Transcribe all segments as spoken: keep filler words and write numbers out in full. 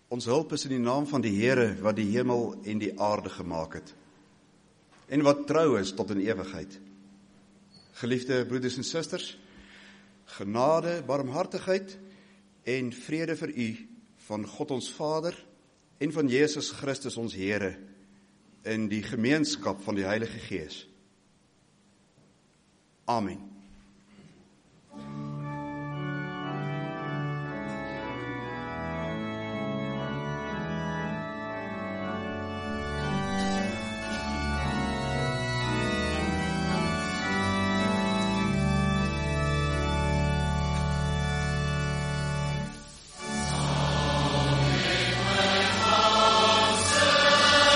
Ons hulp is in die naam van die Here wat die hemel en die aarde gemaak het, en wat trou is tot in ewigheid. Geliefde broeders en susters, genade, barmhartigheid en vrede vir u van God ons Vader en van Jesus Christus ons Here in die gemeenskap van die Heilige Gees. Amen.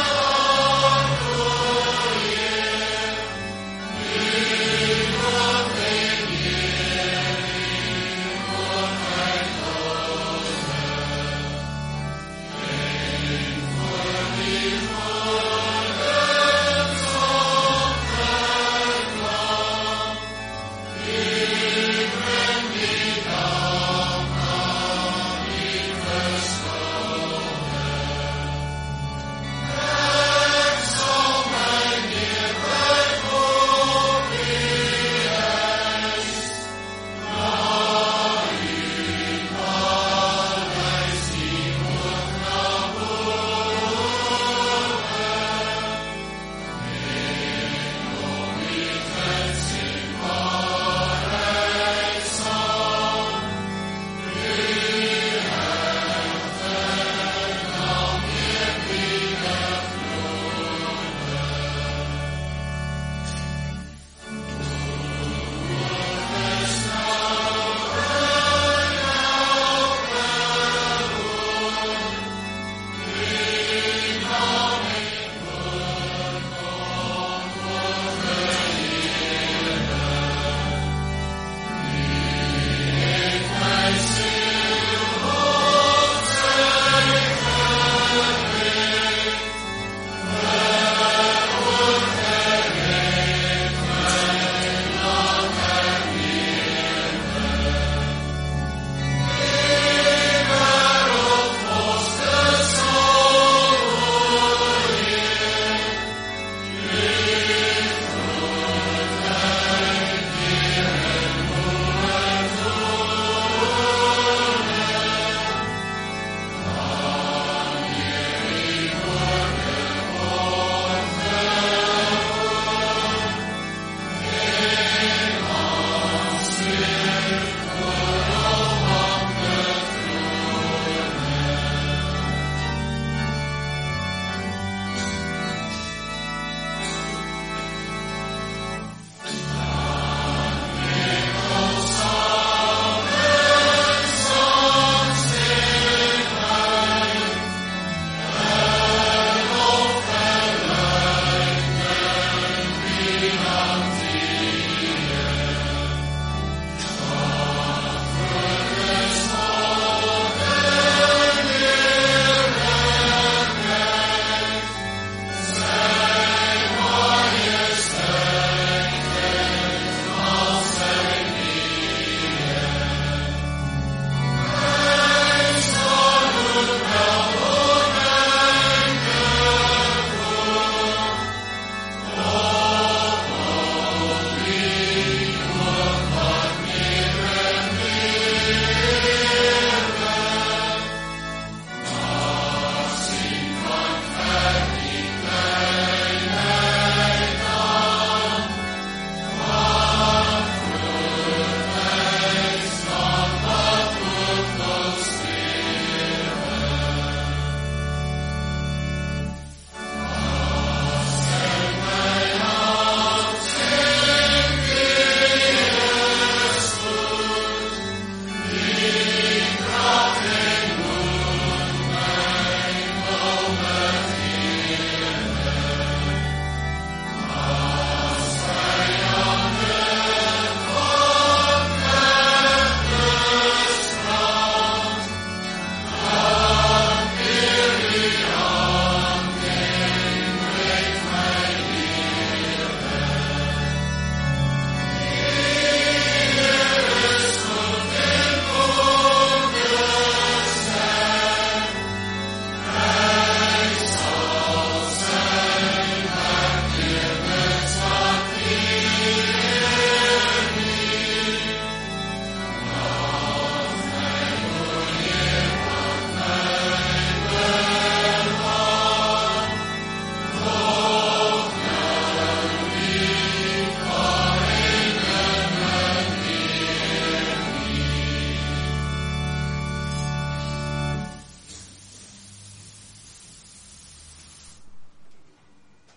Amen.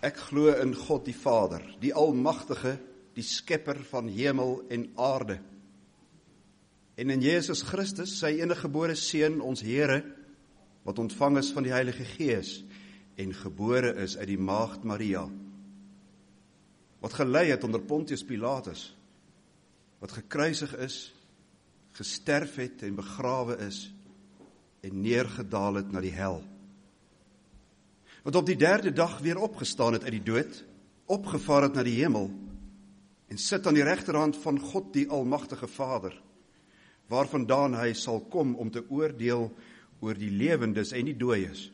Ek glo in God die Vader, die Almagtige, die Skepper van hemel en aarde. En in Jesus Christus, sy eniggebore Seun, ons Here, wat ontvang is van die Heilige Gees en gebore is uit die maagd Maria, wat gelei het onder Pontius Pilatus, wat gekruisig is, gesterf het en begrawe is en neergedaal het na die hel, wat op die derde dag weer opgestaan het uit die dood, opgevaar het na die hemel en sit aan die regterhand van God die Almagtige Vader, waarvandaan hy sal kom om te oordeel oor die lewendes en die dooies.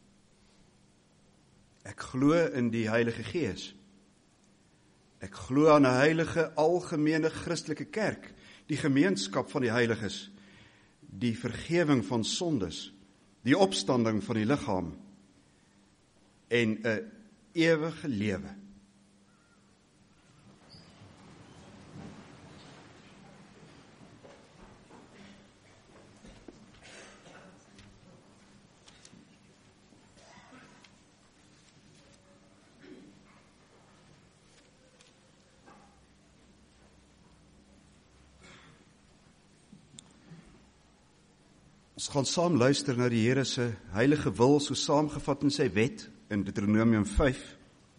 Ek glo in die Heilige Gees. Ek glo aan 'n heilige, algemene Christelike kerk, die gemeenskap van die heiliges, die vergewing van sondes, die opstanding van die liggaam en 'n ewige lewe. Ons gaan saam luister na die Here se heilige wil, so saamgevat in sy wet, in Deuteronomium vyf.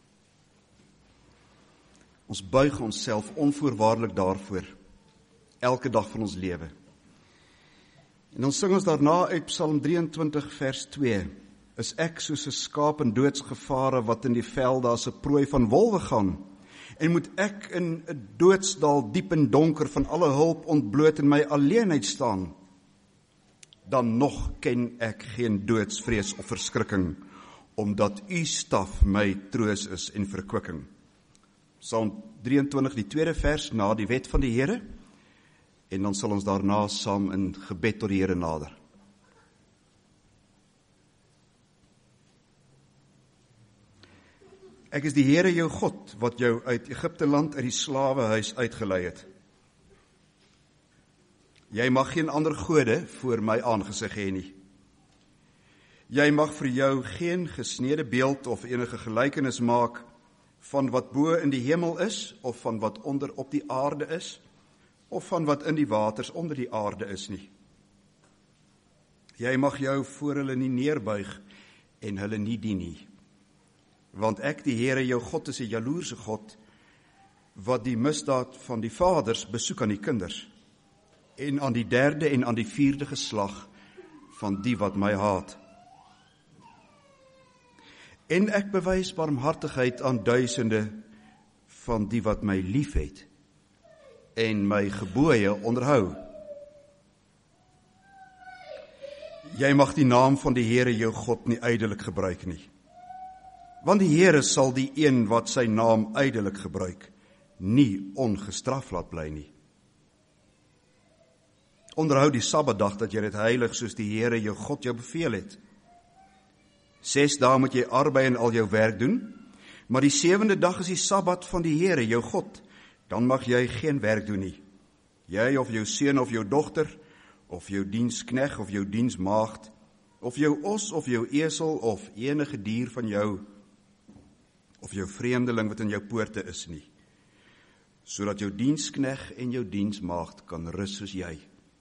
Ons buig onsself onvoorwaardelik daarvoor, elke dag van ons lewe. En dan sing ons daarna uit Psalm drieëntwintig vers twee, is ek soos 'n skaap in doodsgevare, wat in die velde as 'n prooi van wolwe gaan, en moet ek in 'n doodsdal diep en donker van alle hulp ontbloot in my alleenheid staan, dan nog ken ek geen doodsvrees of verskrikking, omdat u staf my troos is en verkwikking. Psalm drieëntwintig, die tweede vers, na die wet van die Here, en dan sal ons daarna saam in gebed tot die Here nader. Ek is die Here jou God, wat jou uit Egipte land, uit die slawehuis uitgelei het. Jy mag geen ander gode voor my aangesig hê nie. Jy mag vir jou geen gesnede beeld of enige gelykenis maak van wat bo in die hemel is, of van wat onder op die aarde is, of van wat in die waters onder die aarde is nie. Jy mag jou voor hulle nie neerbuig en hulle nie dien nie. Want ek, die Here jou God, is 'n jaloerse God, wat die misdaad van die vaders besoek aan die kinders, en aan die derde en aan die vierde geslag van die wat my haat. En ek bewys barmhartigheid aan duisende van die wat my liefhet en my gebooie onderhou. Jy mag die naam van die Here jou God nie ydelik gebruik nie. Want die Here sal die een wat sy naam ydelik gebruik, nie ongestraf laat bly nie. Onderhou die Sabbatdag, dat jy dit heilig soos die Here jou God jou beveel het. Ses dae moet jy arbei en al jou werk doen, maar die sewende dag is die Sabbat van die Here jou God. Dan mag jy geen werk doen nie. Jy of jou seun of jou dogter, of jou dienskneg of jou diensmaagd, of jou os of jou esel of enige dier van jou, of jou vreemdeling wat in jou poorte is nie, sodat jou dienskneg en jou diensmaagd kan rus soos jy.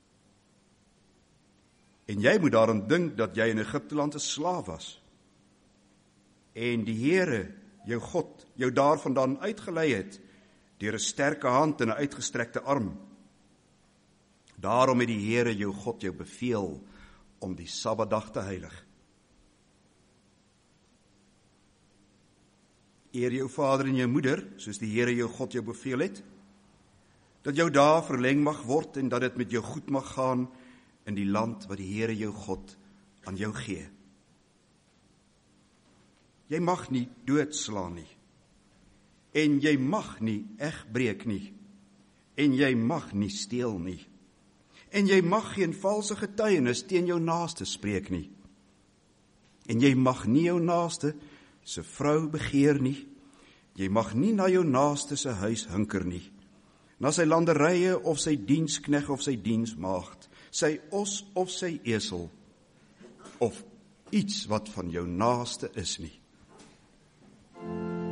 En jy moet daarom dink dat jy in Egipteland 'n slaaf was, en die Here, jou God, jou daarvandaan uitgelei het, deur 'n sterke hand en 'n uitgestrekte arm. Daarom het die Here, jou God, jou beveel om die Sabbatdag te heilig. Eer jou vader en jou moeder, soos die Here jou God jou beveel het, dat jou dae verleng mag word en dat dit met jou goed mag gaan in die land wat die Here jou God aan jou gee. Jy mag nie doodslaan nie, en jy mag nie egbreek nie, en jy mag nie steel nie, en jy mag geen valse getuienis teen jou naaste spreek nie, en jy mag nie jou naaste se vrou begeer nie, jy mag nie na jou naaste se huis hinker nie, na sy landerye of sy dienskneg of sy diensmaagd, sy os of sy esel, of iets wat van jou naaste is nie.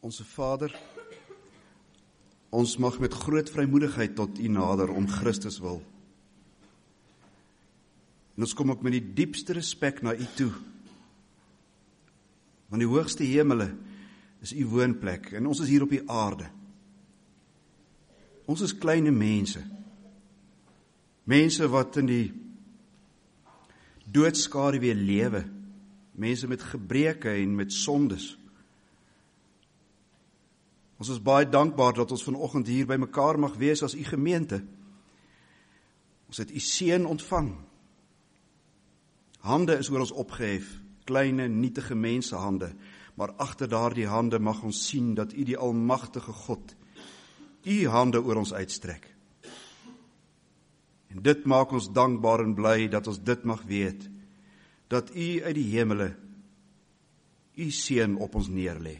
Onse Vader, ons mag met groot vrymoedigheid tot U nader om Christus wil. En ons kom ook met die diepste respek na U toe. Want die hoogste hemele is U woonplek en ons is hier op die aarde. Ons is kleine mense. Mense wat in die doodskaduwee lewe. Mense met gebreke en met sondes. Ons is baie dankbaar dat ons vanoggend hier by mekaar mag wees as U gemeente. Ons het U seën ontvang. Hande is oor ons opgehef, kleine, nietige mensehande, maar agter daardie hande mag ons sien dat U die almagtige God, U hande oor ons uitstrek. En dit maak ons dankbaar en bly dat ons dit mag weet, dat U uit die hemele U seën op ons neerlê.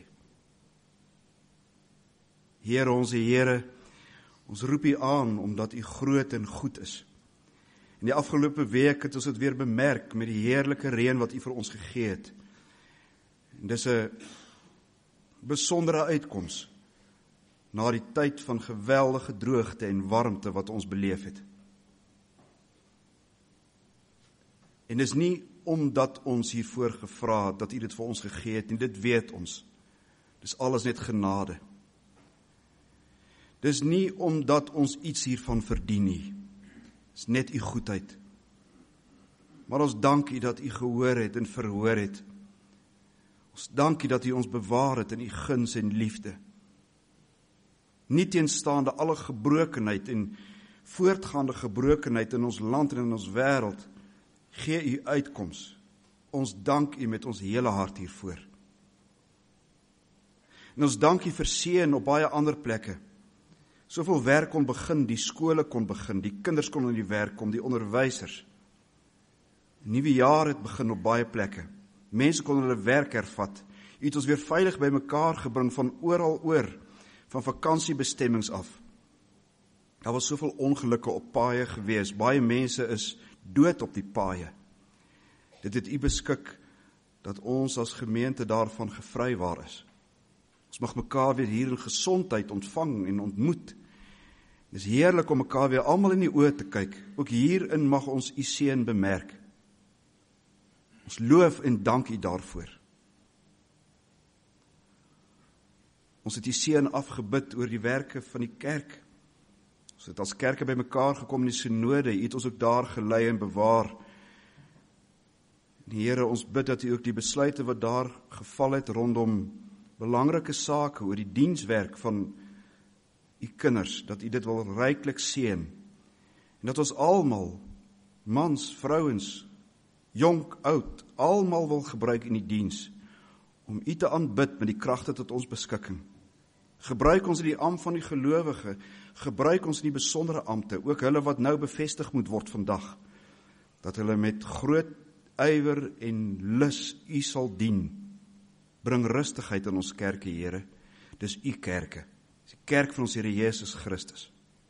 Here, onze Here, ons roep U aan, omdat U groot en goed is. In die afgelope week het ons dit weer bemerk met die heerlike reën wat U vir ons gegee het. En dis 'n besondere uitkoms na die tyd van geweldige droogte en warmte wat ons beleef het. En dis nie omdat ons hiervoor gevra het dat U dit vir ons gegee het, en dit weet ons. Dis alles net genade. Dis nie omdat ons iets hiervan verdien nie. Dis net U goedheid. Maar ons dank U dat U gehoor het en verhoor het. Ons dank U dat U ons bewaar het in U guns en liefde. Nie teenstaande alle gebrokenheid en voortgaande gebrokenheid in ons land en in ons wêreld, gee U uitkoms. Ons dank U met ons hele hart hiervoor. En ons dank U vir seën op baie ander plekke. Soveel werk kon begin, die skole kon begin, die kinders kon in die werk kom, die onderwysers. Nuwe jaar het begin op baie plekke. Mense kon hulle werk hervat. U het ons weer veilig by mekaar gebring van oral oor, van vakansiebestemmings af. Daar was soveel ongelukke op paaie gewees. Baie mense is dood op die paaie. Dit het U beskik dat ons as gemeente daarvan gevrywaar is. Ons mag mekaar weer hier in gesondheid ontvang en ontmoet. Het is heerlik om mekaar weer almal in die oë te kyk. Ook hierin mag ons U seën bemerk. Ons loof en dank U daarvoor. Ons het U seën afgebid oor die werke van die kerk. Ons het as kerke by mekaar gekom in die synode. U het ons ook daar gelei en bewaar. Die Here, ons bid dat U ook die besluite wat daar geval het rondom belangrike sake oor die dienswerk van U kinders, dat U dit wil ryklik seën. En dat ons almal, mans, vrouens, jonk, oud, almal wil gebruik in die diens, om U te aanbid met die kragte tot ons beskikking. Gebruik ons in die ampt van die gelowige, gebruik ons in die besondere ampte, ook hulle wat nou bevestig moet word vandag, dat hulle met groot ywer en lus U sal dien. Bring rustigheid in ons kerke, Here. Dis U kerke. Dis die kerk van ons Here Jesus Christus.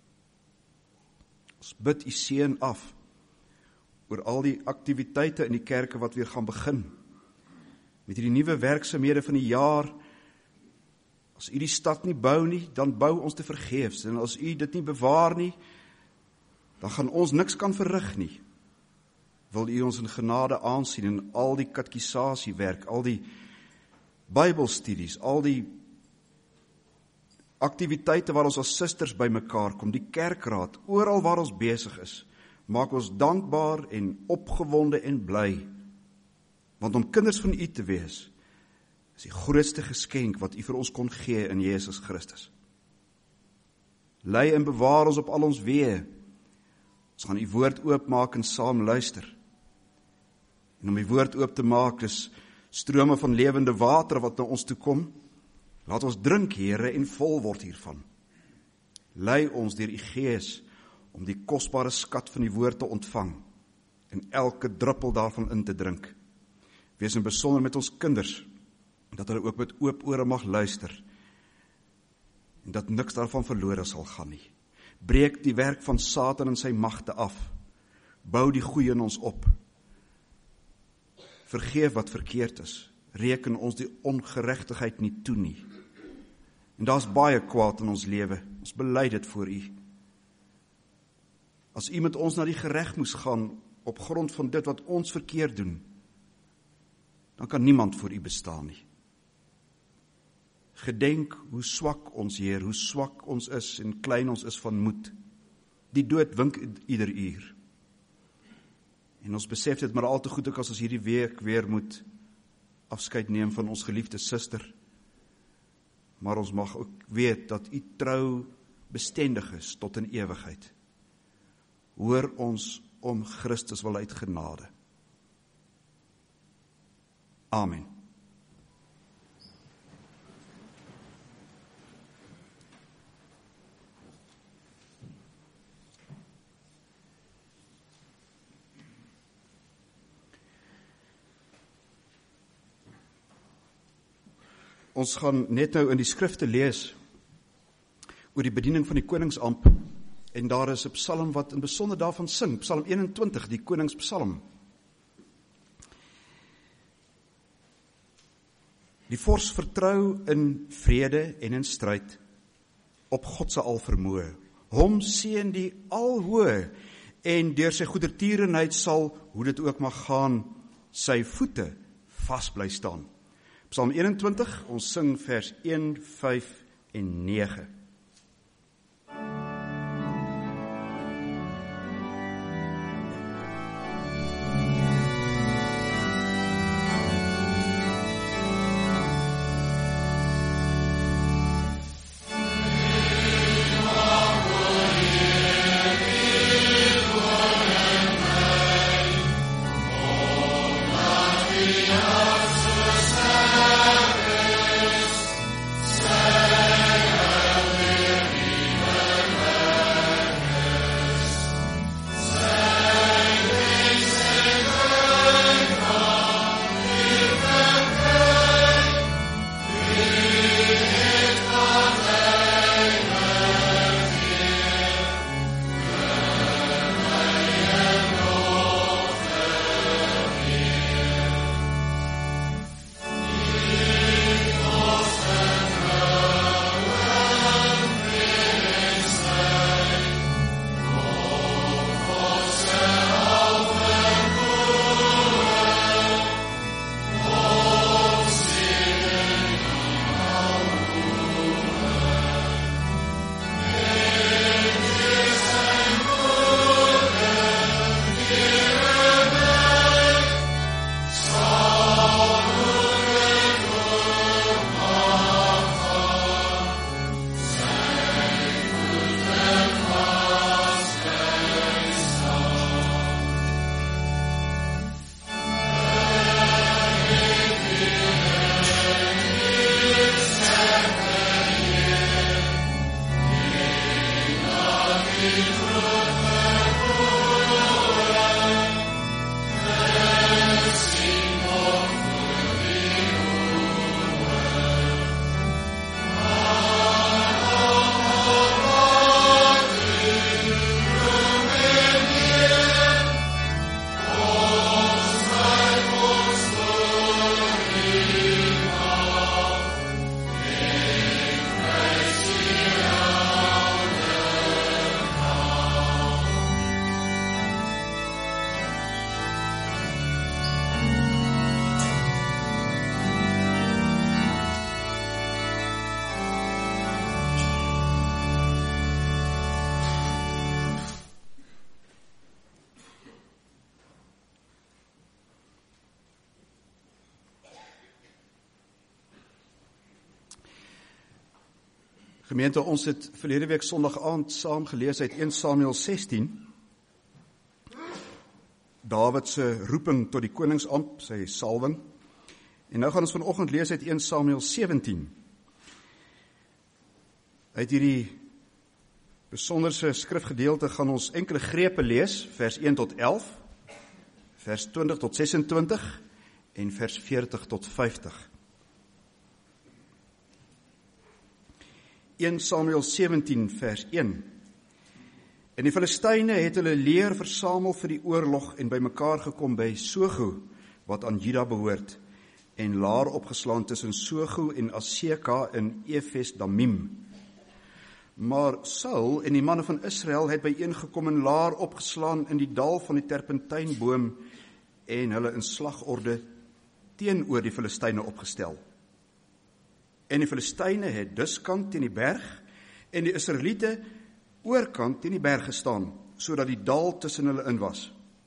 Ons bid U seën af oor al die aktiwiteite in die kerke wat weer gaan begin. Met hierdie nuwe werksamehede van die jaar. As U die stad nie bou nie, dan bou ons te vergeefs. En as U dit nie bewaar nie, dan gaan ons niks kan verrig nie. Wil U ons in genade aansien in al die katekisasiewerk, al die Bybelstudies, al die aktiwiteite waar ons as susters by mekaar kom, die kerkraad, oral waar ons besig is, maak ons dankbaar en opgewonde en bly. Want om kinders van U te wees, is die grootste geskenk wat U vir ons kon gee in Jesus Christus. Lei en bewaar ons op al ons weë. Ons gaan U woord oopmaak en saam luister. En om die woord oop te maak, is strome van lewende water wat na ons toe kom. Laat ons drink, Here, en vol word hiervan. Lei ons deur U Gees om die kosbare skat van die woord te ontvang en elke druppel daarvan in te drink. Wees in besonder met ons kinders, dat hulle ook met oop ore mag luister en dat niks daarvan verlore sal gaan nie. Breek die werk van Satan en sy magte af. Bou die goeie in ons op. Vergeef wat verkeerd is. Reken ons die ongeregtigheid nie toe nie. En daar's baie kwaad in ons lewe. Ons bely dit voor U. As U met ons na die gereg moes gaan op grond van dit wat ons verkeerd doen, dan kan niemand voor U bestaan nie. Gedenk hoe swak ons, Heer, hoe swak ons is en klein ons is van moed. Die dood wink ieder uur. En ons besef dit maar al te goed ook as ons hierdie week weer moet afskeid neem van ons geliefde suster. Maar ons mag ook weet dat U trou bestendig is tot in ewigheid. Hoor ons om Christus wil uit genade. Amen. Ons gaan net nou in die skrifte lees oor die bediening van die koningsamp, en daar is 'n psalm wat in besonder daarvan sing, Psalm eenentwintig, die koningspsalm. Die vors vertrou in vrede en in stryd op God se alvermoë. Hom seën die alhoë, en deur sy goedertierenheid sal, hoe dit ook mag gaan, sy voete vas bly staan. Psalm eenentwintig, ons sing vers een, vyf en nege. Gemeente, ons het verlede week Sondag aand saam gelees uit eerste Samuel sestien. Dawid se roeping tot die koningsamp, sy salwing. En nou gaan ons vanoggend lees uit eerste Samuel sewentien. Uit hierdie besonderse skrifgedeelte gaan ons enkele grepe lees, vers een tot elf, vers twintig tot sesentwintig en vers veertig tot vyftig. eerste Samuel sewentien vers een. En die Filistyne het hulle leer versamel vir die oorlog en bymekaar gekom by Sogo, wat aan Juda behoort. en laar opgeslaan tussen Sogo en Aseka in Efes Damim. Maar Saul en die manne van Israel het byeengekom en laar opgeslaan in die dal van die terpentynboom en hulle in slagorde teenoor die Filistyne opgestel. En die Filistyne het duskant teen die berg en die Israeliete oorkant teen die berg gestaan, sodat die dal tussen hulle in was.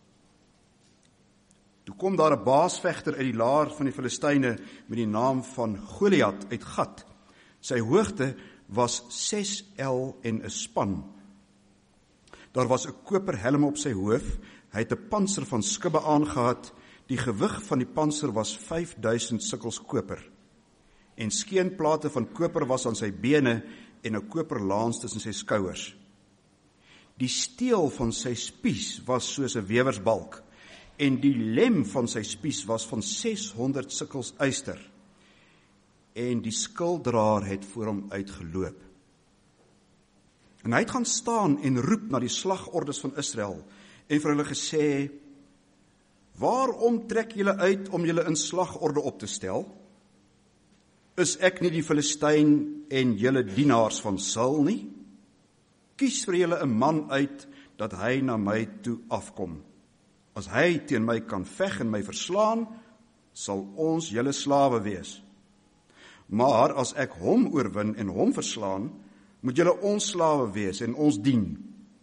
Toe kom daar 'n baasvegter uit die laar van die Filistyne met die naam van Goliat uit Gat. Sy hoogte was ses el en 'n span. Daar was 'n koper helm op sy hoof, hy het 'n pantser van skubbe aangehad, die gewig van die pantser was vyf duisend sikkels koper. En skeenplate van koper was aan sy bene en 'n koperlaans tussen sy skouers. Die steel van sy spies was soos 'n wewersbalk, en die lem van sy spies was van seshonderd sikkels yster, en die skilddraer het voor hom uitgeloop. En hy het gaan staan en roep na die slagordes van Israel, en vir hulle gesê, waarom trek julle uit om julle in slagorde op te stel? Is ek nie die Filistyn en julle dienaars van Saul nie? Kies vir julle 'n man uit, dat hy na my toe afkom. As hy teen my kan veg en my verslaan, sal ons julle slawe wees. Maar as ek hom oorwin en hom verslaan, moet julle ons slawe wees en ons dien.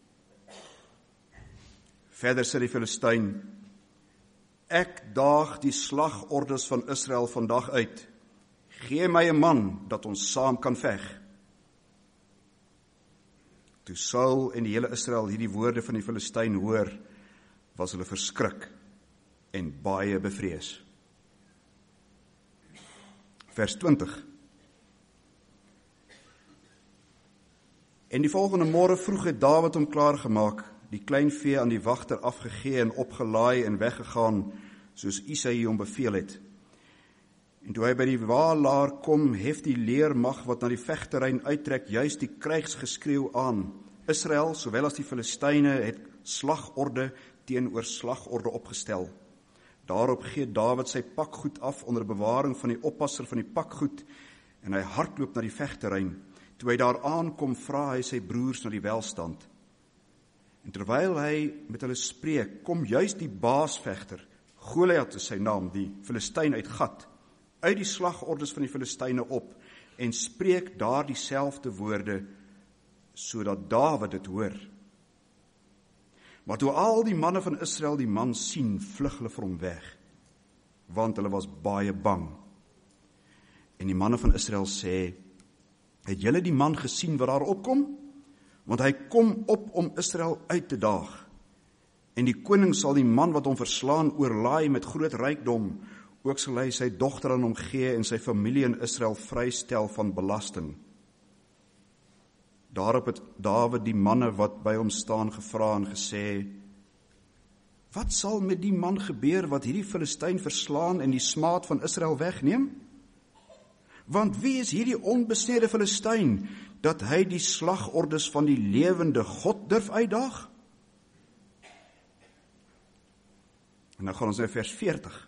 Verder sê die Filistyn, ek daag die slagordes van Israel vandag uit. Gee my 'n man, dat ons saam kan veg. Toe Saul en die hele Israel hierdie woorde van die Filistyn hoor, was hulle verskrik en baie bevrees. Vers twintig. En die volgende môre vroeg het Dawid hom klaargemaak, die klein vee aan die wagter afgegee en opgelaai en weggegaan, soos Isaïe hom beveel het. En toe hy by die waalaar kom, hef die leermag wat na die vegterrein uittrek, juist die krygsgeskreeu aan. Israel, sowel as die Filistyne, het slagorde teenoor slagorde opgestel. Daarop gee Dawid sy pakgoed af onder bewaring van die oppasser van die pakgoed, en hy hardloop na die vegterrein. Toe hy daar aankom, vra hy sy broers na die welstand. En terwyl hy met hulle spreek, kom juist die baasvegter, Goliat is sy naam, die Filistyn uit Gat, uit die slagordes van die Filistyne op, en spreek daar dieselfde woorde, sodat Dawid dit hoor. Maar toe al die manne van Israel die man sien, vlug hulle vir hom weg, want hulle was baie bang. En die manne van Israel sê, het julle die man gesien wat daar opkom? Want hy kom op om Israel uit te daag. En die koning sal die man wat hom verslaan oorlaai met groot rykdom, ook sal hy sy dogter aan hom gee en sy familie in Israel vrystel van belasting. Daarop het Dawid die manne wat by hom staan gevra en gesê, wat sal met die man gebeur wat hierdie Filistyn verslaan en die smaad van Israel wegneem? Want wie is hierdie onbesnede Filistyn, dat hy die slagordes van die lewende God durf uitdaag? En nou gaan ons na vers veertig.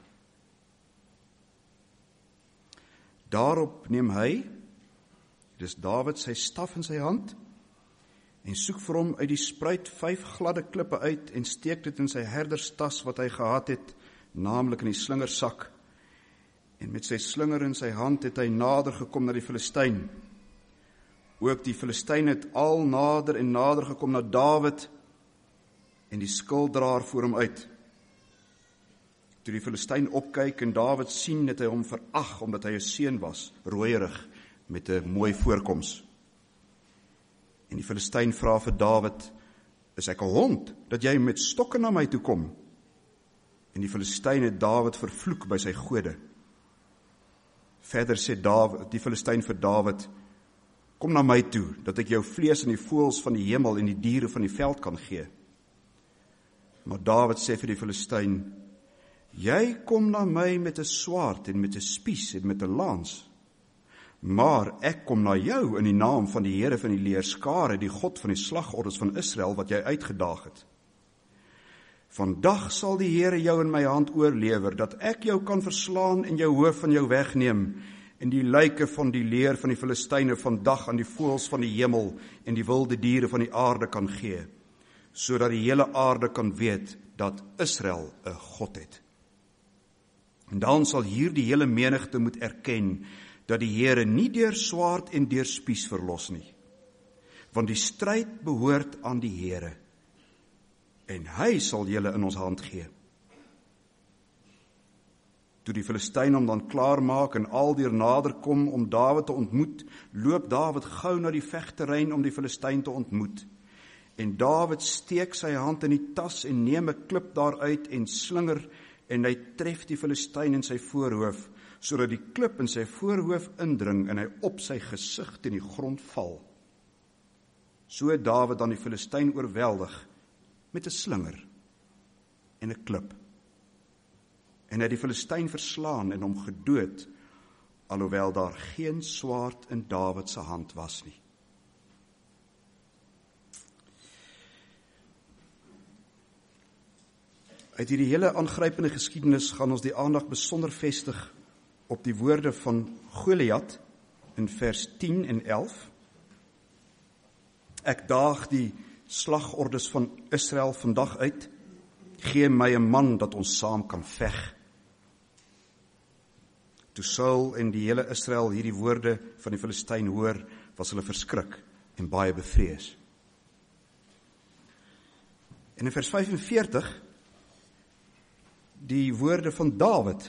Daarop neem hy, dis Dawid, sy staf in sy hand, en soek vir hom uit die spruit vyf gladde klippe uit, en steek dit in sy herderstas wat hy gehad het, naamlik in die slingersak. En met sy slinger in sy hand het hy nader gekom na die Filistyn. Ook die Filistyn het al nader en nader gekom na Dawid, en die skilddraer voor hom uit. Toe die Filistyn opkyk en Dawid sien, het hy hom verag, omdat hy 'n seun was, rooierig, met 'n mooi voorkoms. En die Filistyn vra vir Dawid, is ek 'n hond, dat jy met stokke na my toe kom? En die Filistyn het Dawid vervloek by sy gode. Verder sê Dawid, die Filistyn vir Dawid, kom na my toe, dat ek jou vlees en die voëls van die hemel en die diere van die veld kan gee. Maar Dawid sê vir die Filistyn, jy kom na my met 'n swaard en met 'n spies en met 'n lans, maar ek kom na jou in die naam van die Here van die leerskare, die God van die slagordes van Israel, wat jy uitgedaag het. Vandag sal die Here jou in my hand oorlewer, dat ek jou kan verslaan en jou hoof van jou wegneem, en die lyke van die leer van die Filistyne vandag aan die voëls van die hemel en die wilde diere van die aarde kan gee, sodat die hele aarde kan weet dat Israel 'n God het. En dan sal hier die hele menigte moet erken dat die Here nie deur swaard en deur spies verlos nie, want die stryd behoort aan die Here, en hy sal julle in ons hand gee. Toe die Filistyne hom dan klaar maak en aldier nader kom om Dawid te ontmoet, loop Dawid gou na die vegterrein om die Filistyn te ontmoet. En Dawid steek sy hand in die tas en neem 'n klip daaruit en slinger, en hy tref die Filistyn in sy voorhoof, sodat die klip in sy voorhoof indring en hy op sy gesig teen die grond val. So het Dawid dan die Filistyn oorweldig met 'n slinger en 'n klip. En hy het die Filistyn verslaan en hom gedood, alhoewel daar geen swaard in Dawid se hand was nie. Uit hierdie hele aangrypende geskiedenis gaan ons die aandag besonder vestig op die woorde van Goliat in vers tien en elf. Ek daag die slagordes van Israel vandag uit, gee my 'n man dat ons saam kan veg. Toe Saul en die hele Israel hierdie woorde van die Filistyn hoor, was hulle verskrik en baie bevrees. En in vers vyfenveertig, die woorde van Dawid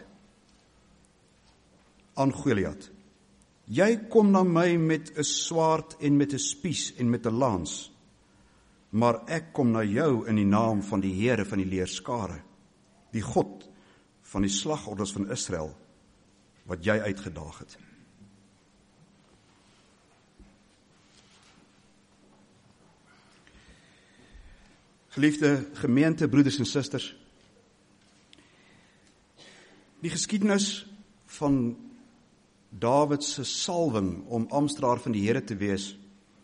aan Goliat. Jy kom na my met 'n swaard en met 'n spies en met 'n lans, maar ek kom na jou in die naam van die Here van die leerskare, die God van die slagordes van Israel, wat jy uitgedaag het. Geliefde gemeente, broeders en susters, die geskiedenis van Dawid se salwing om amptdraer van die Here te wees,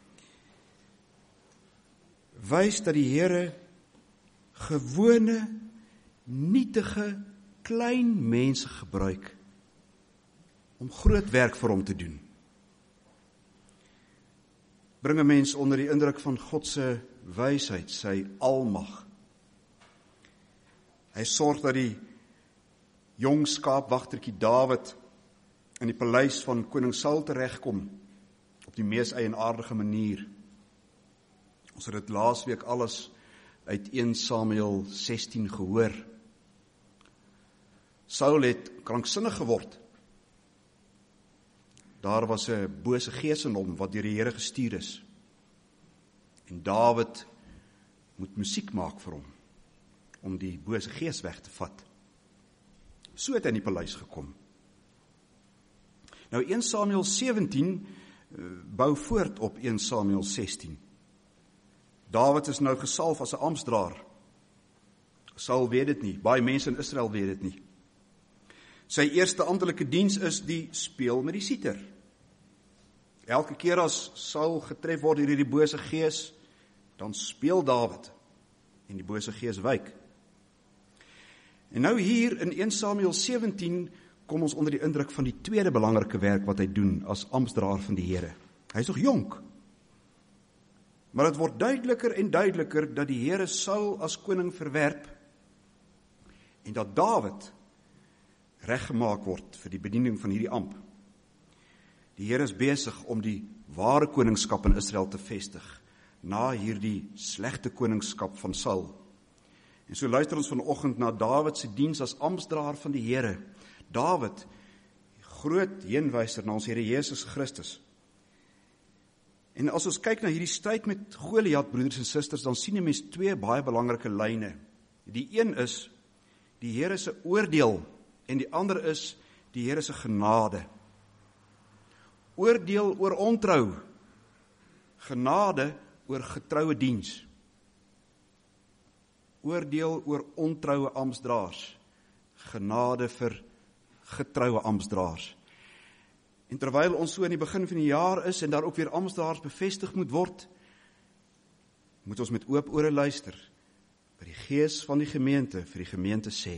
wys dat die Here gewone, nietige, klein mense gebruik om groot werk vir hom te doen. Bring 'n mens onder die indruk van God se wysheid, sy almag. Hy sorg dat die jong skaapwagtertjie Dawid in die paleis van koning Saul teregkom op die mees eienaardige manier. Ons het dit laasweek alles uit Eerste Samuel sestien gehoor. Saul het kranksinnig geword. Daar was 'n bose gees in hom wat deur die Here gestuur is. En Dawid moet musiek maak vir hom om die bose gees weg te vat. So het hy in die paleis gekom. Nou Eerste Samuel sewentien bou voort op Eerste Samuel sestien. Dawid is nou gesalf as 'n amptdraer. Saul weet dit nie, baie mense in Israel weet dit nie. Sy eerste amptelike diens is die speel met die siter. Elke keer as Saul getref word deur hierdie bose gees, dan speel Dawid en die bose gees wyk. En nou hier in Eerste Samuel sewentien kom ons onder die indruk van die tweede belangrike werk wat hy doen as amptdraer van die Here. Hy is nog jonk. Maar dit word duideliker en duideliker dat die Here Saul as koning verwerp en dat Dawid reggemaak word vir die bediening van hierdie amp. Die Here is besig om die ware koningskap in Israel te vestig na hierdie slegte koningskap van Saul. En so luister ons vanoggend na Dawid se diens as amptdraer van die Here. Dawid, die groot heenwyser na ons Here Jesus Christus. En as ons kyk na hierdie stryd met Goliat, broeders en susters, dan sien 'n mens twee baie belangrike lyne. Die een is die Here se oordeel en die ander is die Here se genade. Oordeel oor ontrou, genade oor getroue diens. Oordeel oor ontroue amptdraers, genade vir getroue amptdraers. En terwyl ons so in die begin van die jaar is en daar ook weer amptdraers bevestig moet word, moet ons met oop ore luister wat die Gees van die gemeente vir die gemeente sê.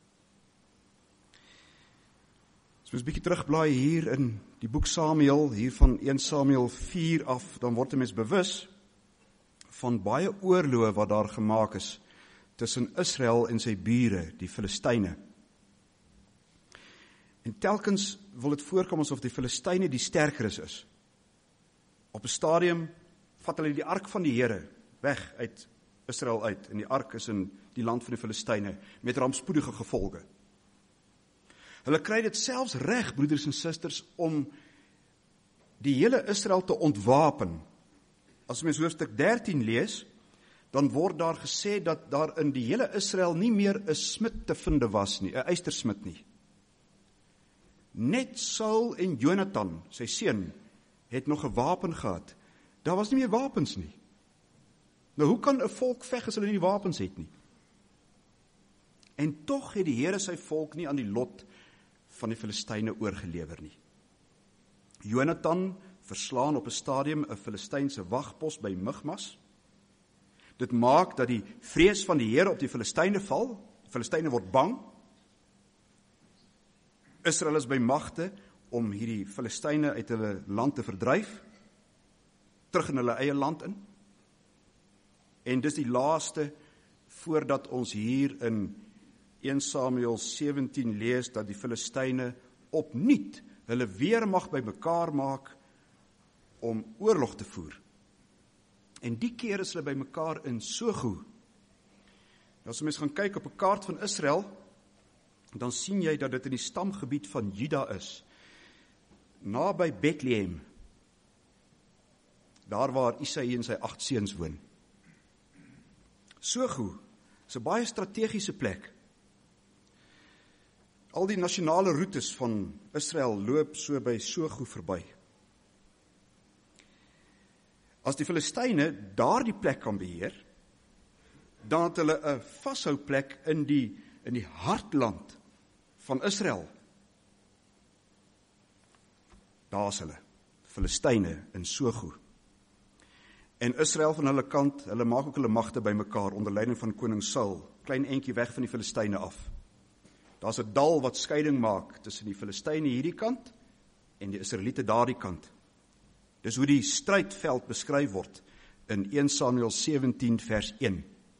As ons 'n bietjie terugblaai hier in die boek Samuel, hier van een Samuel vier af, dan word 'n mens bewus van baie oorloë wat daar gemaak is tussen Israel en sy bure, die Filistyne. En telkens wil dit voorkom asof die Filistyne die sterkeres is. Op 'n stadium vat hulle die ark van die Here weg uit Israel uit, en die ark is in die land van die Filistyne, met rampspoedige gevolge. Hulle kry dit selfs reg, broeders en susters, om die hele Israel te ontwapen. As mens hoofstuk dertien lees, dan word daar gesê dat daar in die hele Israel nie meer 'n smid te vinde was nie, 'n ystersmid nie. Net Saul en Jonathan, sy seun, het nog 'n wapen gehad. Daar was nie meer wapens nie. Nou, hoe kan 'n volk veg as hulle nie wapens het nie? En tog het die Here sy volk nie aan die lot van die Filistyne oorgelewer nie. Jonathan verslaan op 'n stadium 'n Filistynse wagpos by Michmas. Dit maak dat die vrees van die Here op die Filistyne val. Die Filistyne word bang. Israel is by magte om hierdie Filistyne uit hulle land te verdryf, terug in hulle eie land in. En dis die laaste, voordat ons hier in een Samuel sewentien lees, dat die Filistyne opnuut hulle weermag by mekaar maak om oorlog te voer. En die keer is hulle by mekaar in Sogo. As mens gaan kyk op 'n kaart van Israel, dan sien jy dat dit in die stamgebied van Juda is, naby Bethlehem, daar waar Isaïe en sy agt seuns woon. Sogo is 'n baie strategiese plek. Al die nasionale roetes van Israel loop so by Sogo verby. As die Filistyne daardie plek kan beheer, dan het hulle 'n vashouplek in die in die hartland van Israel. Daar is hulle, Filistyne in Sogo. En Israel van hulle kant, hulle maak ook hulle magte bymekaar onder leiding van koning Saul, klein entjie weg van die Filistyne af. Daar's 'n dal wat skeiding maak tussen die Filistyne hierdie kant en die Israeliete daardie kant. Dis hoe die strydveld beskryf word in een Samuel sewentien vers een.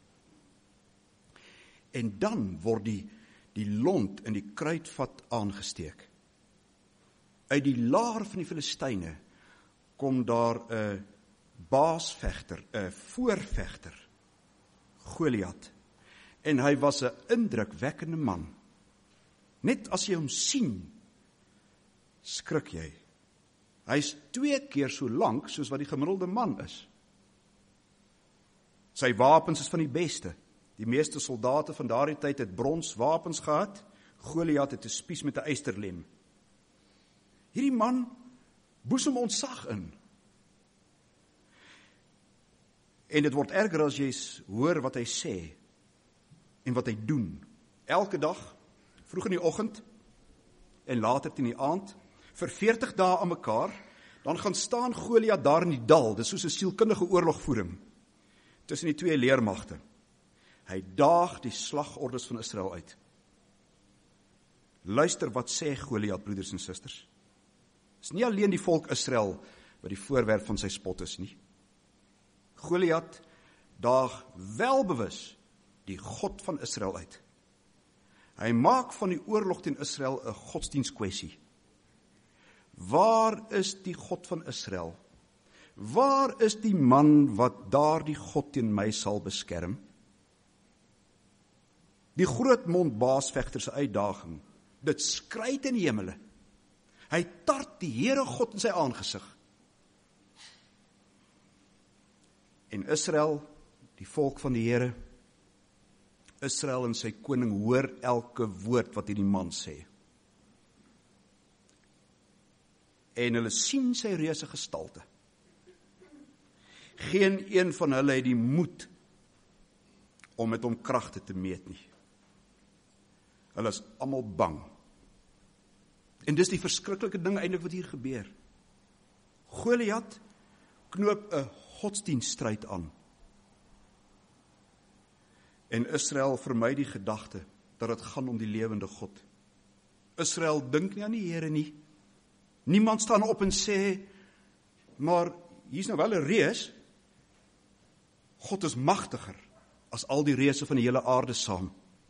En dan word die, die lont in die kruitvat aangesteek. Uit die laar van die Filistyne kom daar 'n baasvegter, 'n voorvegter, Goliat. En hy was 'n indrukwekkende man. Net as jy hom sien, skrik jy. Hy's twee keer so lank soos wat die gemiddelde man is. Sy wapens is van die beste. Die meeste soldate van daardie tyd het bronswapens gehad. Goliat het 'n spies met 'n ysterlem. Hierdie man boesem ontzag in. En dit word erger as jy hoor wat hy sê en wat hy doen. Elke dag, vroeg in die oggend en later teen die aand, vir veertig dae aan mekaar, dan gaan staan Goliat daar in die dal. Dis soos 'n sielkundige oorlogvoering tussen die twee leermagte. Hy daag die slagordes van Israel uit. Luister wat sê Goliat, broeders en susters. Dis nie alleen die volk Israel wat die voorwerp van sy spot is nie. Goliat daag welbewus die God van Israel uit. Hy maak van die oorlog teen Israel 'n godsdienstkwessie. Waar is die God van Israel? Waar is die man wat daardie God teen my sal beskerm? Die grootmond baasvegter se uitdaging, dit skryt in die hemele. Hy tart die Here God in sy aangesig. En Israel, die volk van die Here, Israel en sy koning hoor elke woord wat hierdie man sê. En hulle sien sy reuse gestalte. Geen een van hulle het die moed om met hom kragte te meet nie. Hulle is almal bang. En dis die verskriklike ding eintlik wat hier gebeur. Goliat knoop 'n godsdienststryd aan. En Israel vermy die gedagte dat het gaan om die lewende God. Israel dink nie aan die Here nie. Niemand staan op en sê, maar hier is nou wel 'n reus. God is magtiger as al die reuse van die hele aarde saam.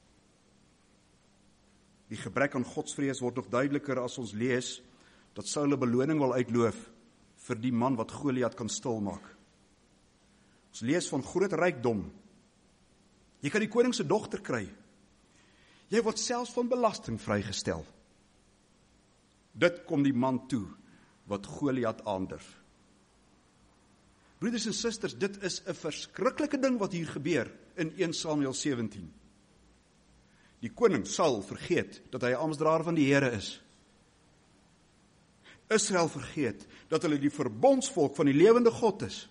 Die gebrek aan godsvrees word nog duideliker as ons lees dat Saul 'n beloning wil uitloof vir die man wat Goliat kan stilmaak. Ons lees van groot rykdom. Jy kan die koning se dogter kry. Jy word selfs van belasting vrygestel. Dit kom die man toe wat Goliat aandurf. Broeders en susters, dit is 'n verskriklike ding wat hier gebeur in Eerste Samuel sewentien. Die koning Saul vergeet dat hy 'n amptdraer van die Here is. Israel vergeet dat hulle die verbondsvolk van die lewende God is.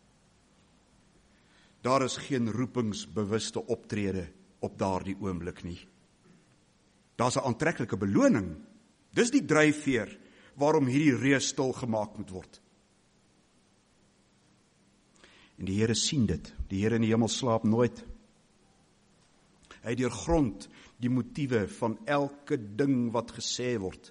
Daar is geen roepingsbewuste optrede op daardie oomblik nie. Daar's 'n aantreklike beloning. Dis die dryfveer waarom hierdie reus stil gemaak moet word. En die Here sien dit. Die Here in die hemel slaap nooit. Hy deurgrond die motiewe van elke ding wat gesê word.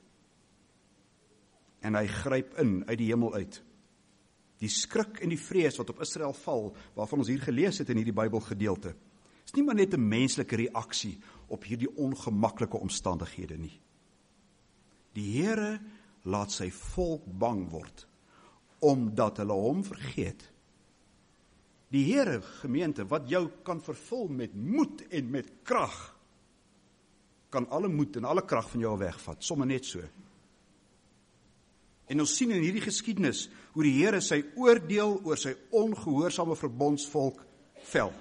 En hy gryp in uit die hemel uit. Die skrik en die vrees wat op Israel val, waarvan ons hier gelees het in hierdie Bybelgedeelte, is nie maar net 'n menslike reaksie op hierdie ongemaklike omstandighede nie. Die Here laat sy volk bang word, omdat hulle hom vergeet. Die Here, gemeente, wat jou kan vervul met moed en met krag, kan alle moed en alle krag van jou wegvat, sommer net so. En ons sien in hierdie geskiedenis hoe die Here sy oordeel oor sy ongehoorsame verbondsvolk vel.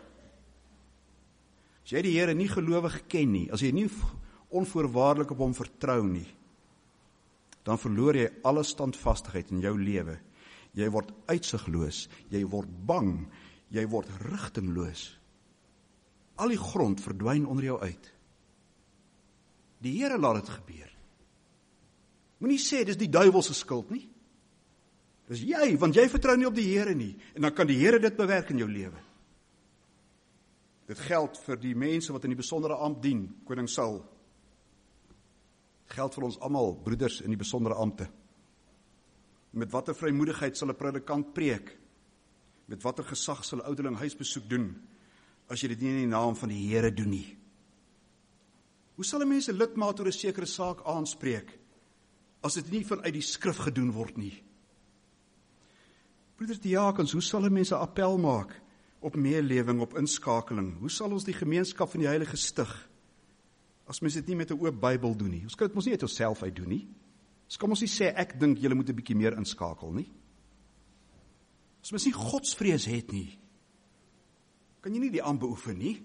As jy die Here nie gelowig ken nie, as jy nie onvoorwaardelik op hom vertrou nie, dan verloor jy alle standvastigheid in jou lewe. Jy word uitsigloos, jy word bang, jy word rigtingloos. Al die grond verdwyn onder jou uit. Die Here laat dit gebeur. Moenie sê dis die duiwel se skuld nie. Dis jy, want jy vertrou nie op die Here nie, en dan kan die Here dit bewerk in jou lewe. Dit geld vir die mense wat in die besondere ampt dien, koning Saul. Geld vir ons almal, broeders in die besondere ampte. Met watter vrymoedigheid sal 'n predikant preek? Met watter gesag sal 'n ouderling huisbesoek doen, as jy dit nie in die naam van die Here doen nie? Hoe sal 'n mens 'n lidmaat oor 'n sekere saak aanspreek, as dit nie vanuit die skrif gedoen word nie? Broeders diakens, hoe sal 'n mens 'n appel maak op meelewing, op inskakeling? Hoe sal ons die gemeenskap van die Heilige stig, as mens dit nie met 'n oop Bybel doen nie? Ons kan dit mos nie uit onsself uit doen nie. Ons kan ons nie sê, ek dink julle moet 'n bietjie meer inskakel nie. As mens nie godsvrees het nie, kan jy nie die ambt beoefen nie.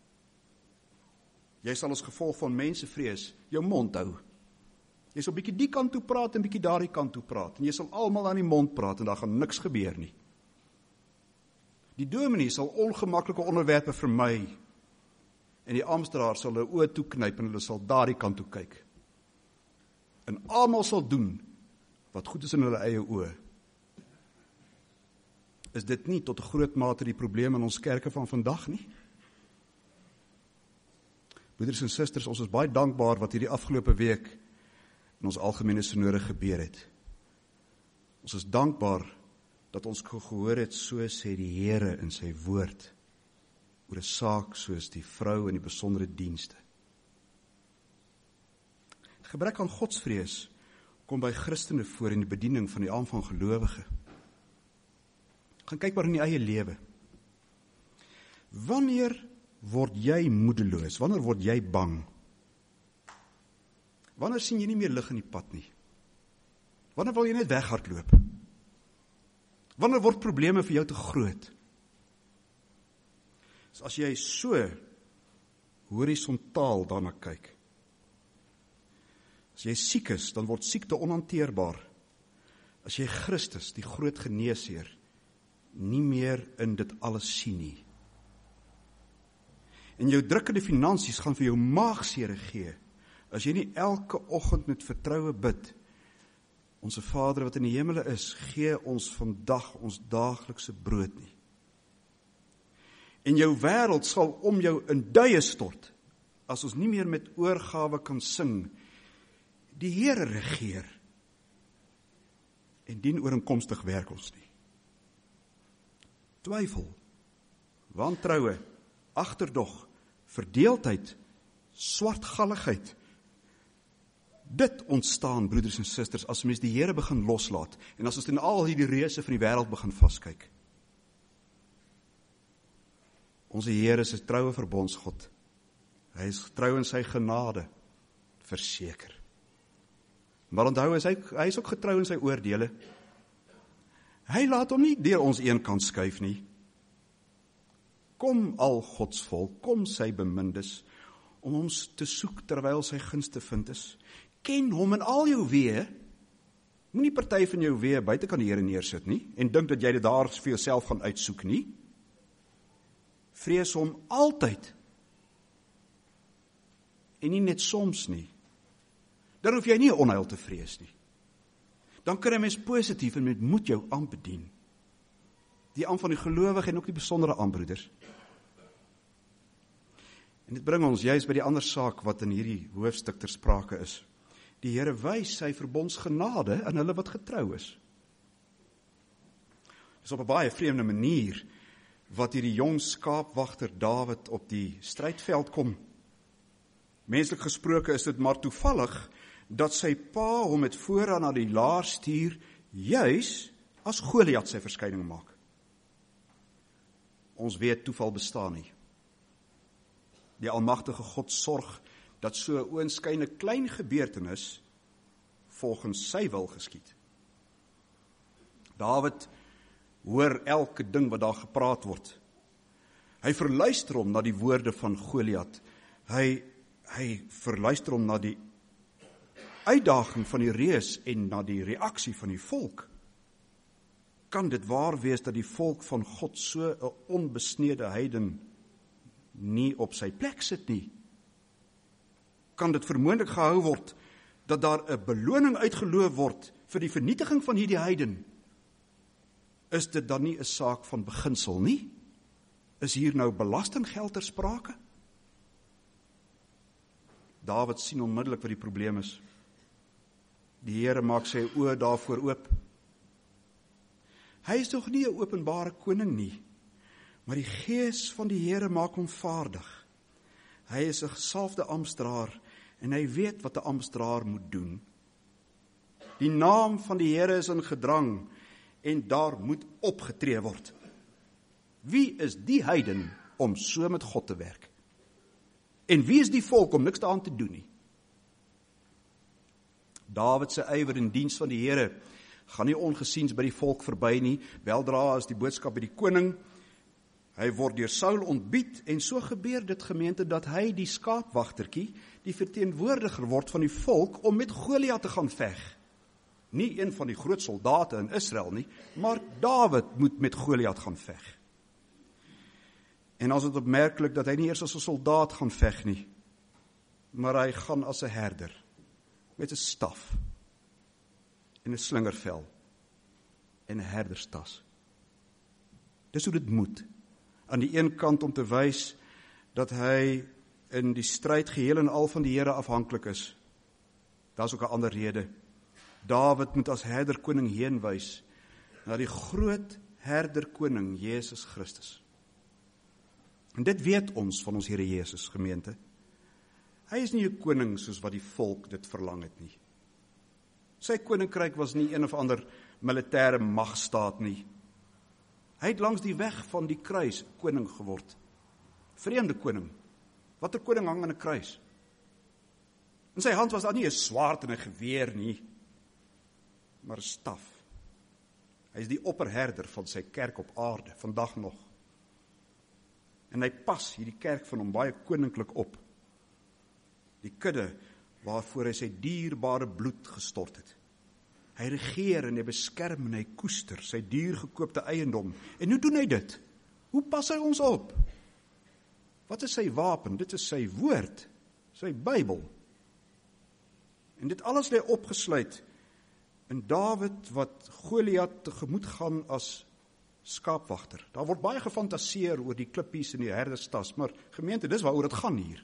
Jy sal as gevolg van mensevrees jou mond hou. Jy sal bietjie die kant toe praat en bietjie daardie kant toe praat, en jy sal almal aan die mond praat en daar gaan niks gebeur nie. Die dominee sal ongemaklike onderwerpe vermy, en die amptdraer sal hulle oë toeknyp en hulle sal daardie kant toe kyk. En almal sal doen wat goed is in hulle eie oë. Is dit nie tot 'n groot mate die probleem in ons kerke van vandag nie? Broeders en susters, ons is baie dankbaar wat hierdie afgelope week in ons algemene synode gebeur het. Ons is dankbaar dat ons gehoor het, so sê die Here in sy woord, oor 'n saak soos die vrou in die besondere dienste. Gebrek aan godsvrees kom by Christene voor in die bediening van die arm van gelowige. Gaan kyk maar in die eie lewe. Wanneer word jy moedeloos? Wanneer word jy bang? Wanneer sien jy nie meer lig in die pad nie? Wanneer wil jy net weghardloop? Wanneer word probleme vir jou te groot? So as jy so horisontaal daarna kyk, as jy siek is, dan word siekte onhanteerbaar. As jy Christus, die groot geneesheer, nie meer in dit alles sien nie. En jou drukkende finansies gaan vir jou maagsere gee, as jy nie elke oggend met vertroue bid, Onse Vader wat in die hemele is, gee ons vandag ons daaglikse brood nie. En jou wêreld sal om jou in duie stort, as ons nie meer met oorgawe kan sing, die Here regeer, en dien ooreenkomstig werk ons nie. Twyfel, wantroue, agterdog, verdeeldheid, swartgalligheid, dit ontstaan, broeders en susters, as mens die Here begin loslaat, en as ons in al hierdie reuse van die wêreld begin vaskyk. Ons Here is 'n troue verbondsgod. Hy is getrou in sy genade, verseker. Maar onthou, hy, hy is ook getrou in sy oordeele. Hy laat hom nie deur ons een kant skuif nie. Kom al Gods volk, kom sy bemindes, om ons te soek terwyl sy gunste vind is. Ken hom in al jou weë. Moenie party van jou weë buite kan die Here neersit nie, en dink dat jy dit daar vir jouself gaan uitsoek nie. Vrees hom altyd, en nie net soms nie. Dan hoef jy nie onheil te vrees nie. Dan kan 'n mens positief en met moed jou aanbedien. Die aan van die gelowige en ook die besondere aanbroeders. En dit bring ons juist by die ander saak wat in hierdie hoofstuk ter sprake is. Die Here wys sy verbondsgenade aan hulle wat getrou is. Dit is op 'n baie vreemde manier wat hierdie jong skaapwagter Dawid op die strydveld kom. Menslik gesproke is dit maar toevallig dat sy pa hom met vooraan na die laar stuur, juis as Goliat sy verskyning maak. Ons weet toeval bestaan nie. Die almagtige God sorg dat so 'n oënskynlik klein gebeurtenis volgens sy wil geskied. Dawid hoor elke ding wat daar gepraat word. Hy verluister hom na die woorde van Goliat. Hy, hy verluister hom na die uitdaging van die reus en na die reaksie van die volk. Kan dit waar wees dat die volk van God so 'n onbesnede heiden nie op sy plek sit nie? Kan dit vermoonlik gehou word dat daar 'n beloning uitgeloof word vir die vernietiging van hierdie heiden? Is dit dan nie 'n saak van beginsel nie? Is hier nou belastinggeld ter sprake? Dawid sien onmiddellik wat die probleem is. Die Here maak sy oë daarvoor oop. Hy is tog nie 'n openbare koning nie, maar die Gees van die Here maak hom vaardig. Hy is 'n gesalfde amptdraer en hy weet wat 'n amptdraer moet doen. Die naam van die Here is in gedrang en daar moet opgetree word. Wie is die heiden om so met God te werk? En wie is die volk om niks daaraan te doen nie? Dawid se ywer in diens van die Here gaan nie ongesiens by die volk verby nie. Weldra is die boodskap by die koning. Hy word deur Saul ontbied en so gebeur dit, gemeente, dat hy die skaapwagtertjie, die verteenwoordiger word van die volk om met Goliat te gaan veg. Nie een van die groot soldate in Israel nie, maar Dawid moet met Goliat gaan veg. En as het opmerklik dat hy nie eers as 'n soldaat gaan veg nie, maar hy gaan as 'n herder, met 'n staf, en 'n slingervel, en 'n herderstas. Dis hoe dit moet. Aan die een kant om te wys dat hy in die stryd geheel en al van die Here afhanklik is. Daar's ook 'n ander rede. Dawid moet as herderkoning heenwys na die groot herderkoning Jesus Christus. En dit weet ons van ons Here Jesus, gemeente. Hy is nie 'n koning soos wat die volk dit verlang het nie. Sy koninkryk was nie een of ander militêre magstaat nie. Hy het langs die weg van die kruis koning geword. Vreemde koning. Watter koning hang aan 'n kruis? In sy hand was daar nie 'n swaard en 'n geweer nie, maar 'n staf. Hy is die opperherder van sy kerk op aarde, vandag nog. En hy pas hierdie kerk van hom baie koninklik op. Die kudde waarvoor hy sy dierbare bloed gestort het. Hy regeer en hy beskerm en hy koester sy duurgekoopte eiendom. En hoe doen hy dit? Hoe pas hy ons op? Wat is sy wapen? Dit is sy woord, sy Bybel. En dit alles lê opgesluit in Dawid wat Goliat tegemoet gaan as skaapwagter. Daar word baie gefantaseer oor die klippies en die herderstas, maar gemeente, dis waaroor dit gaan hier.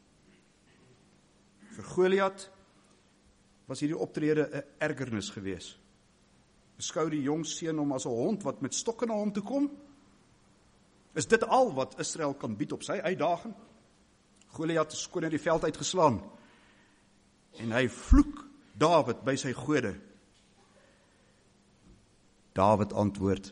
Vir Goliat was hierdie optrede 'n ergernis gewees. Beskou die jong seun hom as 'n hond wat met stokke na hom toe kom? Is dit al wat Israel kan bied op sy uitdaging? Goliat is skoon uit die veld uitgeslaan en hy vloek Dawid by sy gode. Dawid antwoord: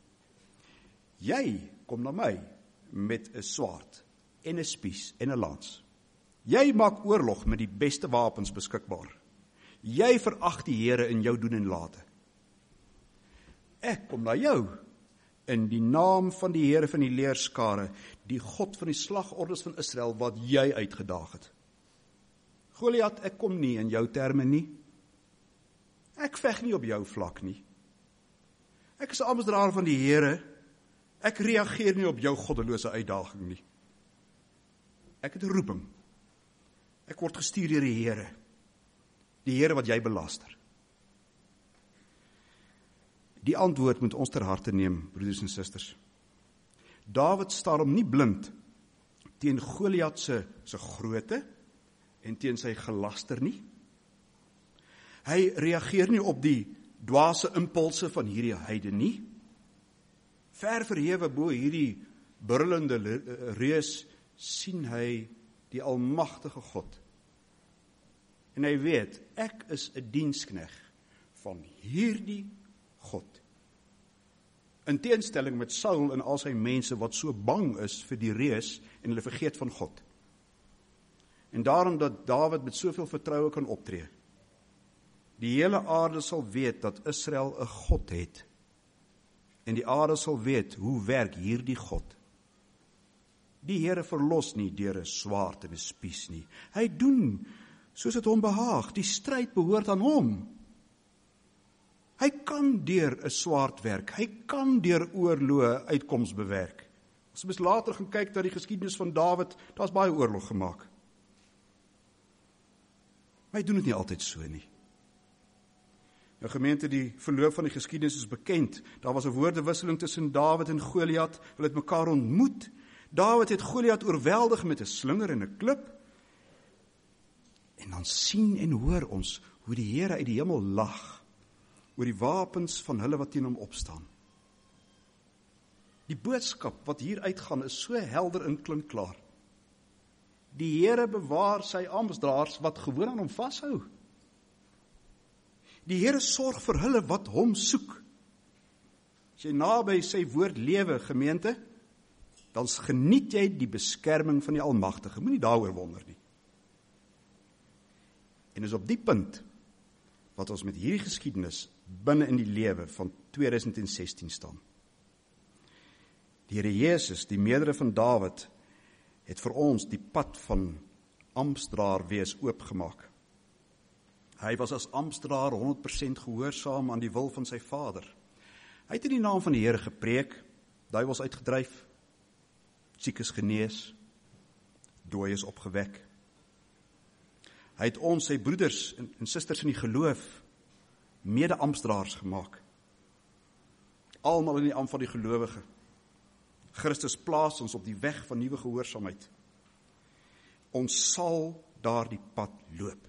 Jy kom na my met 'n swaard en 'n spies en 'n lans. Jy maak oorlog met die beste wapens beskikbaar. Jy verag die Here in jou doen en late. Ek kom na jou in die naam van die Here van die leerskare, die God van die slagordes van Israel wat jy uitgedaag het. Goliat, ek kom nie in jou terme nie. Ek veg nie op jou vlak nie. Ek is 'n amptdraer van die Here. Ek reageer nie op jou goddelose uitdaging nie. Ek het 'n roeping. Ek word gestuur deur die Here. Die Here wat jy belaster. Die antwoord moet ons ter harte neem, broeders en susters. Dawid staar hom nie blind teen Goliat se se grootte en teen sy gelaster nie. Hy reageer nie op die dwaase impulse van hierdie heide nie. Ver verhewe bo hierdie brullende reus sien hy die almagtige God. En hy weet, ek is 'n dienskneg van hierdie God. In teenstelling met Saul en al sy mense wat so bang is vir die reus en hulle vergeet van God. En daarom dat Dawid met soveel vertroue kan optree. Die hele aarde sal weet dat Israel 'n God het. En die aarde sal weet hoe werk hierdie God. Die Here verlos nie deur 'n swaard en 'n spies nie. Hy doen soos dit hom behaag. Die stryd behoort aan hom. Hy kan deur 'n swaard werk. Hy kan deur oorloë uitkoms bewerk. As ons later gaan kyk na die geskiedenis van Dawid, daar's baie oorlog gemaak. Maar hy doen dit nie altyd so nie. Nou gemeente, die verloop van die geskiedenis is bekend. Daar was 'n woordewisseling tussen Dawid en Goliat. Hulle het mekaar ontmoet. Dawid het Goliat oorweldig met 'n slinger en 'n klip. En dan sien en hoor ons hoe die Here uit die hemel lag oor die wapens van hulle wat teen hom opstaan. Die boodskap wat hier uitgaan is so helder en klinkklaar. Die Here bewaar sy amptdraers wat gewoon aan hom vashou. Die Here sorg vir hulle wat hom soek. As jy naby sy woord lewe, gemeente, dan geniet jy die beskerming van die Almagtige. Moenie daaroor wonder nie. En is op die punt wat ons met hierdie geskiedenis binne in die lewe van tweeduisend sestien staan. Die Here Jesus, die meerdere van Dawid, het vir ons die pad van amptdraer wees oopgemaak. Hy was as amptdraer honderd persent gehoorsaam aan die wil van sy Vader. Hy het in die naam van die Here gepreek, duiwels uitgedryf, siekes genees, dooies opgewek. Hy het ons, sy broeders en, en susters in die geloof, mede-amptdraers gemaak. Almal in die ampt van die gelowige. Christus plaas ons op die weg van nuwe gehoorsaamheid. Ons sal daar die pad loop.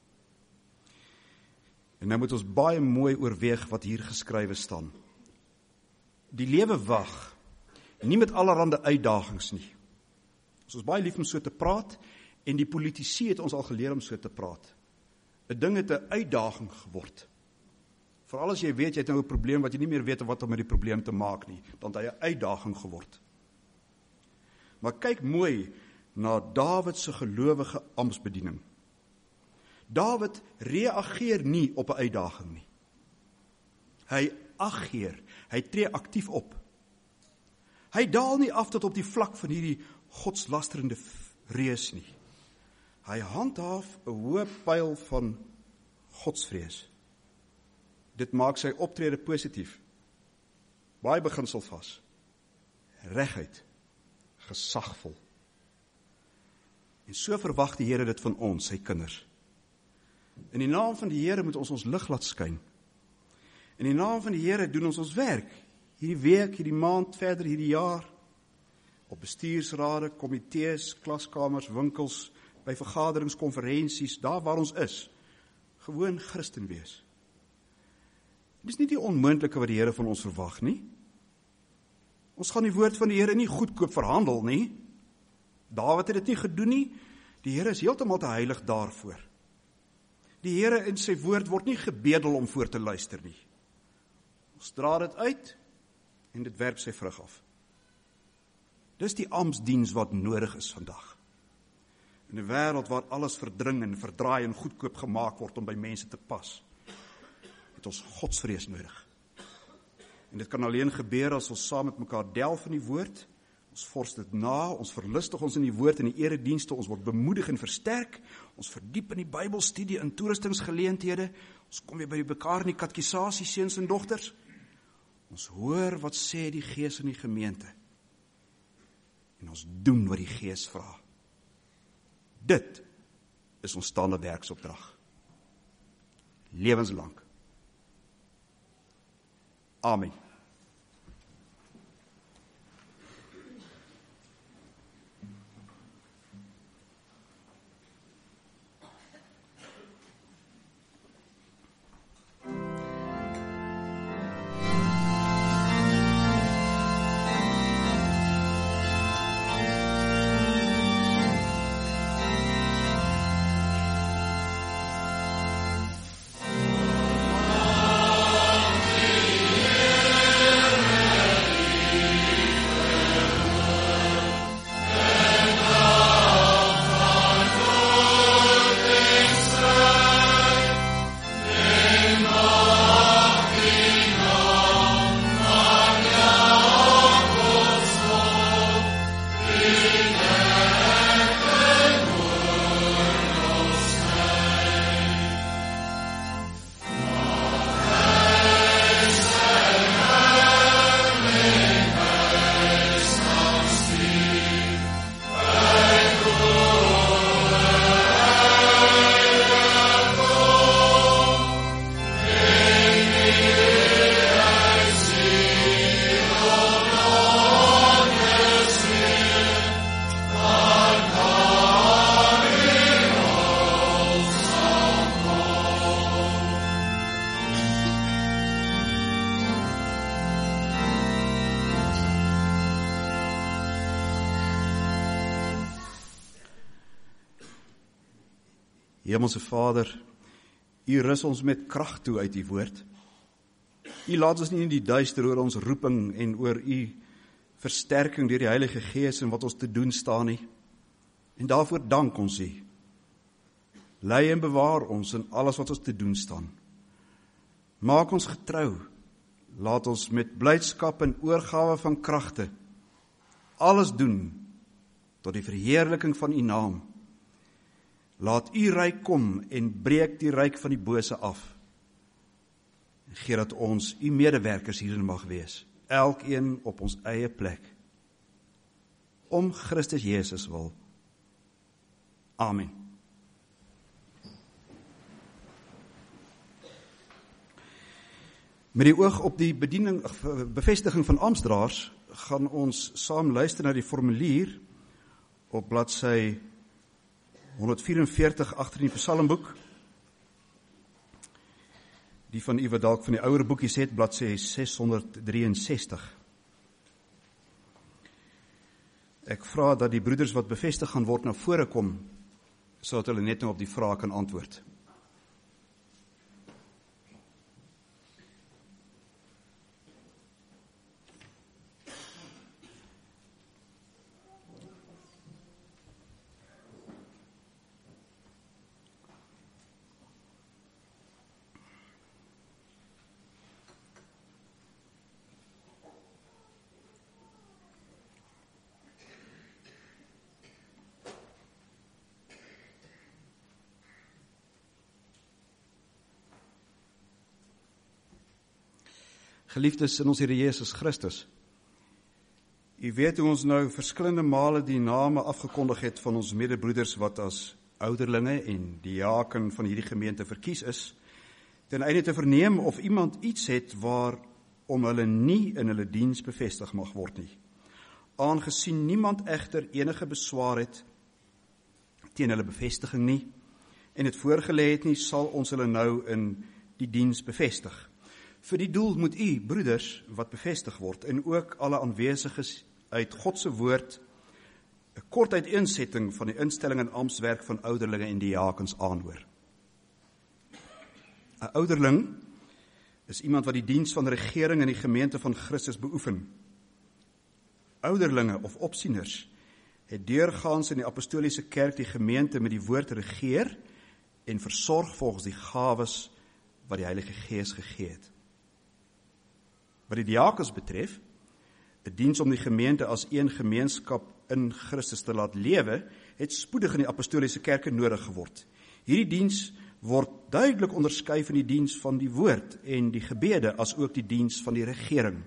En nou moet ons baie mooi oorweeg wat hier geskrywe staan. Die lewe wag, nie met allerhande uitdagings nie. Ons is baie lief om so te praat, en die politici het ons al geleer om so te praat. 'n Ding het 'n uitdaging geword. Veral as jy weet, jy het nou 'n probleem wat jy nie meer weet wat om met die probleem te maak nie, dan het hy 'n uitdaging geword. Maar kyk mooi na Dawid se gelowige amptsbediening. Dawid reageer nie op 'n uitdaging nie. Hy ageer, hy tree aktief op. Hy daal nie af tot op die vlak van hierdie godslasterende reus nie. Hy handhaaf 'n hoë pyl van godsvrees. Dit maak sy optrede positief. Baie beginselvas. Reguit. Gesagvol. En so verwag die Here dit van ons, sy kinders. In die naam van die Here moet ons ons lig laat skyn. In die naam van die Here doen ons ons werk. hierdie week, hierdie maand, verder hierdie jaar, op bestuursrade, komitees, klaskamers, winkels, by vergaderings, konferensies, daar waar ons is, gewoon Christen wees. Dit is nie die onmoontlike wat die Here van ons verwag nie. Ons gaan die woord van die Here nie goedkoop verhandel nie. Dawid het dit nie gedoen nie. Die Here is heeltemal te heilig daarvoor. Die Here in sy woord word nie gebedel om voor te luister nie. Ons dra dit uit en dit werp sy vrug af. Dis die amptsdiens wat nodig is vandag. In 'n wêreld waar alles verdring en verdraai en goedkoop gemaak word om by mense te pas, het ons godsvrees nodig. En dit kan alleen gebeur as ons saam met mekaar delf in die woord, ons vors dit na, ons verlustig ons in die woord en die eredienste, ons word bemoedig en versterk, ons verdiep in die Bybelstudie, in toerustingsgeleenthede, ons kom weer by mekaar in die katkisasie, seuns en dogters, ons hoor wat sê die Gees in die gemeente, en ons doen wat die Gees vra. Dit is ons staande werksopdrag. Lewenslang. Amen. Hemelse Vader, U rus ons met krag toe uit U woord. U laat ons nie in die duister oor ons roeping en oor U versterking deur die Heilige Gees en wat ons te doen staan nie. En daarvoor dank ons U. Lei en bewaar ons in alles wat ons te doen staan. Maak ons getrou. Laat ons met blydskap en oorgawe van kragte alles doen tot die verheerliking van U naam. Laat U ryk kom en breek die ryk van die bose af. En gee dat ons U medewerkers hierin mag wees, elkeen op ons eie plek. Om Christus Jesus wil. Amen. Met die oog op die bediening, bevestiging van amptsdraers, gaan ons saam luister na die formulier op bladsy honderdvierenveertig agter in die Psalmboek. Die van u wat dalk van die ouer boekies het, bladsy seshonderddrieënsestig. Ek vra dat die broeders wat bevestig gaan word na vore kom, sodat hulle net nou op die vraag kan antwoord. Geliefdes in ons Here Jesus Christus, u weet hoe ons nou verskillende male die name afgekondig het van ons medebroeders wat as ouderlinge en diaken van hierdie gemeente verkies is, ten einde te verneem of iemand iets het waar om hulle nie in hulle diens bevestig mag word nie. Aangesien niemand egter enige beswaar het teen hulle bevestiging nie, en het voorgelê het nie, sal ons hulle nou in die diens bevestig. Vir die doel moet u, broeders, wat bevestig word, en ook alle aanwesiges uit God se woord, 'n kort uiteensetting van die instelling en amptswerk van ouderlinge en diakens aanhoor. 'n Ouderling is iemand wat die diens van regering in die gemeente van Christus beoefen. Ouderlinge of opsieners het deurgaans in die apostoliese kerk die gemeente met die woord regeer en versorg volgens die gawes wat die Heilige Gees gegee het. Wat die diakens betref, 'n diens om die gemeente as een gemeenskap in Christus te laat lewe, het spoedig in die apostoliese kerke nodig geword. Hierdie diens word duidelik onderskei van die diens van die woord en die gebede, as ook die diens van die regering.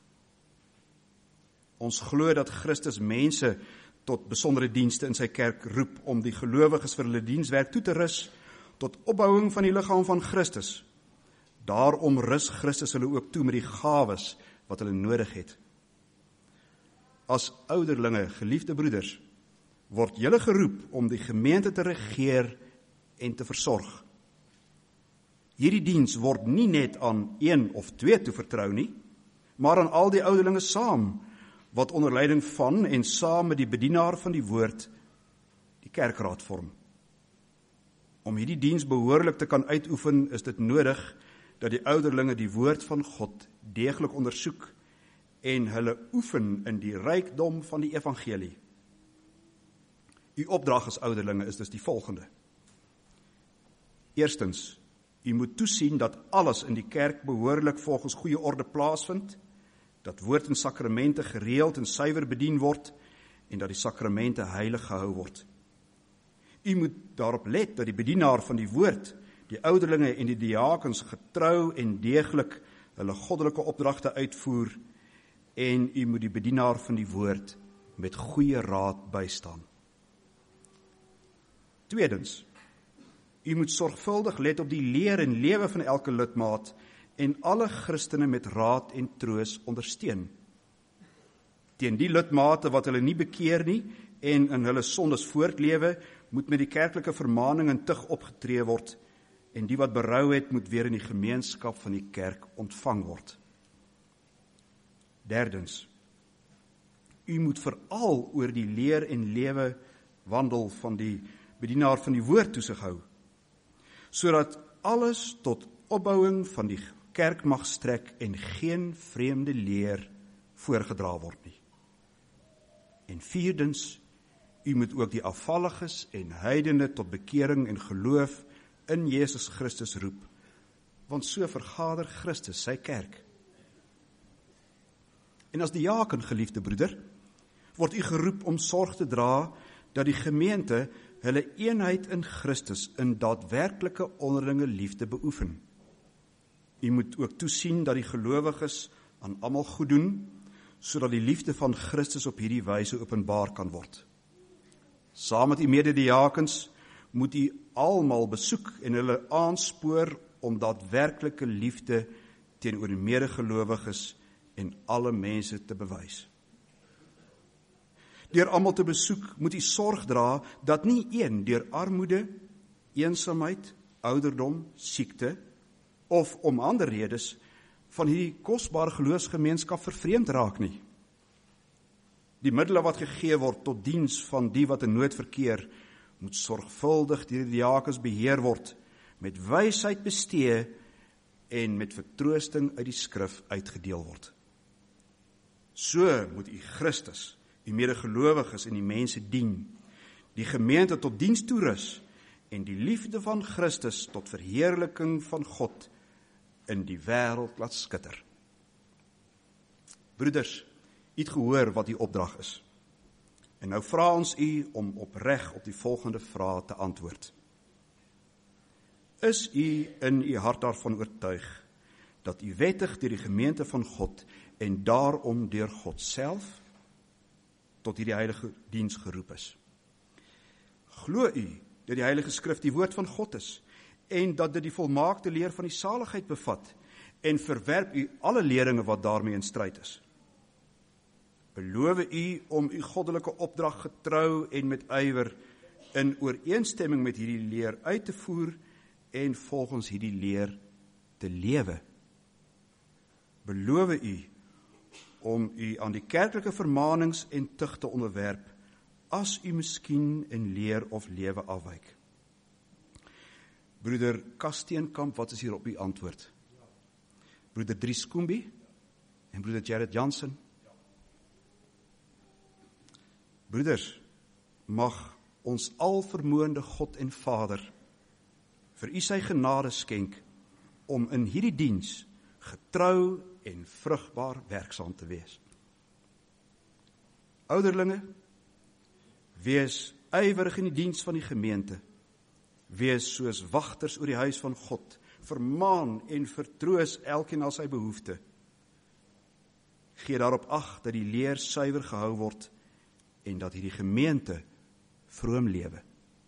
Ons glo dat Christus mense tot besondere dienste in sy kerk roep, om die gelowiges vir hulle dienswerk toe te rus, tot opbouing van die liggaam van Christus. Daarom rus Christus hulle ook toe met die gawes wat hulle nodig het. As ouderlinge, geliefde broeders, word julle geroep om die gemeente te regeer en te versorg. Hierdie diens word nie net aan een of twee toevertrou nie, maar aan al die ouderlinge saam, wat onder leiding van en saam met die bedienaar van die woord die kerkraad vorm. Om hierdie diens behoorlik te kan uitoefen, is dit nodig dat die ouderlinge die woord van God deeglik ondersoek en hulle oefen in die rykdom van die evangelie. U opdrag as ouderlinge is dus die volgende. Eerstens, u moet toesien dat alles in die kerk behoorlik volgens goeie orde plaasvind, dat woord en sakramente gereeld en suiwer bedien word, en dat die sakramente heilig gehou word. U moet daarop let dat die bedienaar van die woord, die ouderlinge en die diakens getrou en deeglik hulle goddelike opdragte uitvoer, en u moet die bedienaar van die woord met goeie raad bystaan. Tweedens, u moet sorgvuldig let op die leer en lewe van elke lidmaat en alle Christene met raad en troos ondersteun. Teen die lidmate wat hulle nie bekeer nie en in hulle sondes voortlewe, moet met die kerklike vermaning en tug opgetree word, en die wat berou het, moet weer in die gemeenskap van die kerk ontvang word. Derdens, u moet veral oor die leer en lewe wandel van die bedienaar van die woord toesig hou, sodat alles tot opbouing van die kerk mag strek en geen vreemde leer voorgedra word nie. En vierdens, u moet ook die afvalliges en heidene tot bekering en geloof in Jesus Christus roep, want so vergader Christus sy kerk. En as diaken, geliefde broeder, word u geroep om sorg te dra dat die gemeente hulle eenheid in Christus in daadwerklike onderlinge liefde beoefen. U moet ook toesien dat die gelowiges aan almal goed doen, sodat die liefde van Christus op hierdie wyse openbaar kan word. Saam met die medediakens moet u almal besoek en hulle aanspoor om daadwerklike liefde teenoor die medegelowiges en alle mense te bewys. Deur almal te besoek moet u sorg dra dat nie een deur armoede, eensaamheid, ouderdom, siekte of om ander redes van hierdie kosbare geloofsgemeenskap vervreemd raak nie. Die middele wat gegee word tot diens van die wat in nood verkeer, moet sorgvuldig deur die diakens beheer word, met wysheid bestee en met vertroosting uit die skrif uitgedeel word. So moet u Christus, die medegelowiges en die mense dien, die gemeente tot diens toerus en die liefde van Christus tot verheerliking van God in die wêreld laat skitter. Broeders, u het gehoor wat die opdrag is. En nou vra ons u om opreg op die volgende vrae te antwoord. Is u in u hart daarvan oortuig dat u wettig deur die gemeente van God en daarom deur God self tot hierdie heilige diens geroep is? Glo u dat die Heilige Skrif die woord van God is en dat dit die volmaakte leer van die saligheid bevat en verwerp u alle leringe wat daarmee in stryd is. Beloof u om u goddelike opdrag getrou en met ywer in ooreenstemming met hierdie leer uit te voer en volgens hierdie leer te lewe. Beloof u om u aan die kerklike vermaanings en tug te onderwerp, as u miskien in leer of lewe afwyk. Broeder Kasteenkamp, wat is hier op u antwoord? Broeder Dries Koombi en broeder Jared Jansen. Broeders, mag ons alvermoënde God en Vader vir u sy genade skenk om in hierdie diens getrou en vrugbaar werksaam te wees. Ouderlinge, wees ywerig in die diens van die gemeente. Wees soos wagters oor die huis van God, vermaan en vertroos elkeen na sy behoefte. Gee daarop ag dat die leer suiwer gehou word en dat hierdie gemeente vroom lewe.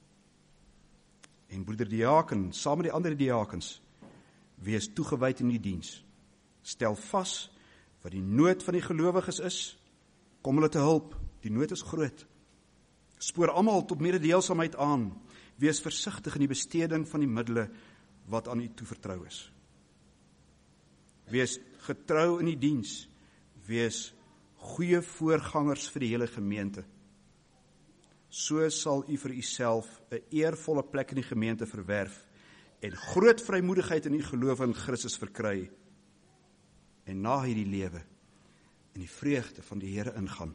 En broeder diaken, saam met die ander diakens, wees toegewyd in die diens. Stel vas wat die nood van die gelowiges is, kom hulle te hulp, die nood is groot. Spoor almal tot mededeelsaamheid aan, wees versigtig in die besteding van die middele wat aan u toevertrou is. Wees getrou in die diens, wees goeie voorgangers vir die hele gemeente. So sal u vir uself 'n eervolle plek in die gemeente verwerf en groot vrymoedigheid in u geloof in Christus verkry en na hierdie lewe in die vreugde van die Here ingaan.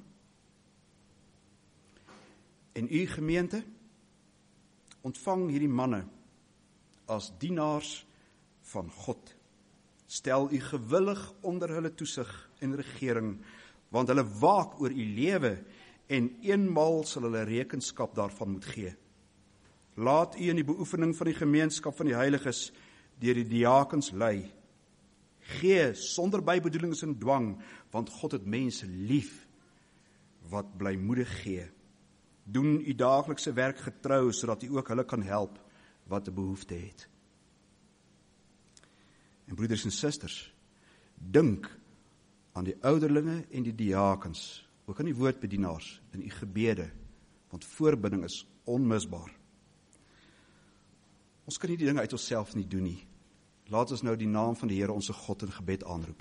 En u gemeente, ontvang hierdie manne as dienaars van God. Stel u gewillig onder hulle toesig en regering, want hulle waak oor u lewe en eenmaal sal hulle rekenskap daarvan moet gee. Laat u in die beoefening van die gemeenskap van die heiliges deur die diakens lei. Gee sonder bybedoelings en dwang, want God het mense lief wat blymoedig gee. Doen u daaglikse werk getrou, sodat u ook hulle kan help wat 'n behoefte het. En broeders en susters, dink aan die ouderlinge en die diakens, ook aan die woordbedienaars in u gebede, want voorbidding is onmisbaar. Ons kan nie die dinge uit onsself nie doen nie. Laat ons nou die naam van die Here onze God in gebed aanroep.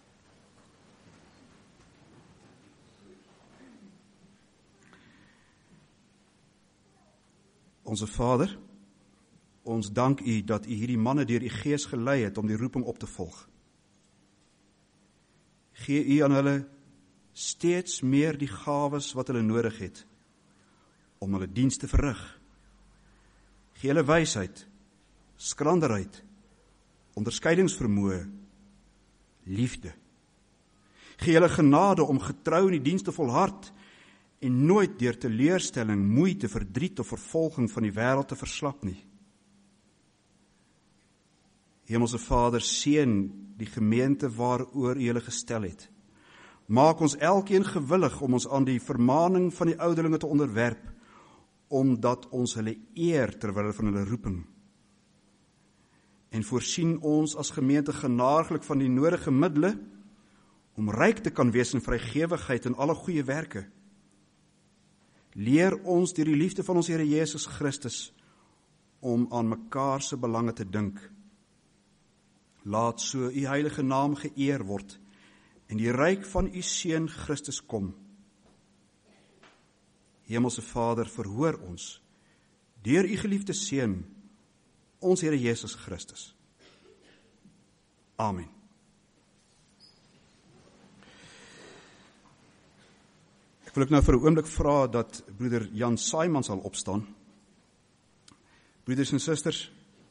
Onze Vader, ons dank u dat u hierdie manne deur u Gees gelei het om die roeping op te volg. Gee u aan hulle steeds meer die gawes wat hulle nodig het om hulle diens te verrig. Gee hulle wysheid, skranderheid, onderskeidingsvermoë, liefde. Gee hulle genade om getrou in die diens te volhard en nooit deur teleurstelling, moeite, verdriet of vervolging van die wêreld te verslap nie. Hemelse Vader, seën die gemeente waaroor u hulle gestel het. Maak ons elkeen gewillig om ons aan die vermaning van die ouderlinge te onderwerp, omdat ons hulle eer terwyl van hulle roeping. En voorsien ons as gemeente genadiglik van die nodige middele om ryk te kan wees in vrygewigheid en alle goeie werke. Leer ons deur die liefde van ons Here Jesus Christus om aan mekaar se belange te dink. Laat so u heilige naam geëer word en die ryk van u Seun Christus kom. Hemelse Vader, verhoor ons deur u geliefde Seun, ons Here Jesus Christus. Amen. Ek wil ek nou vir 'n oomblik vra dat broeder Jan Saaiman sal opstaan. Broeders en susters,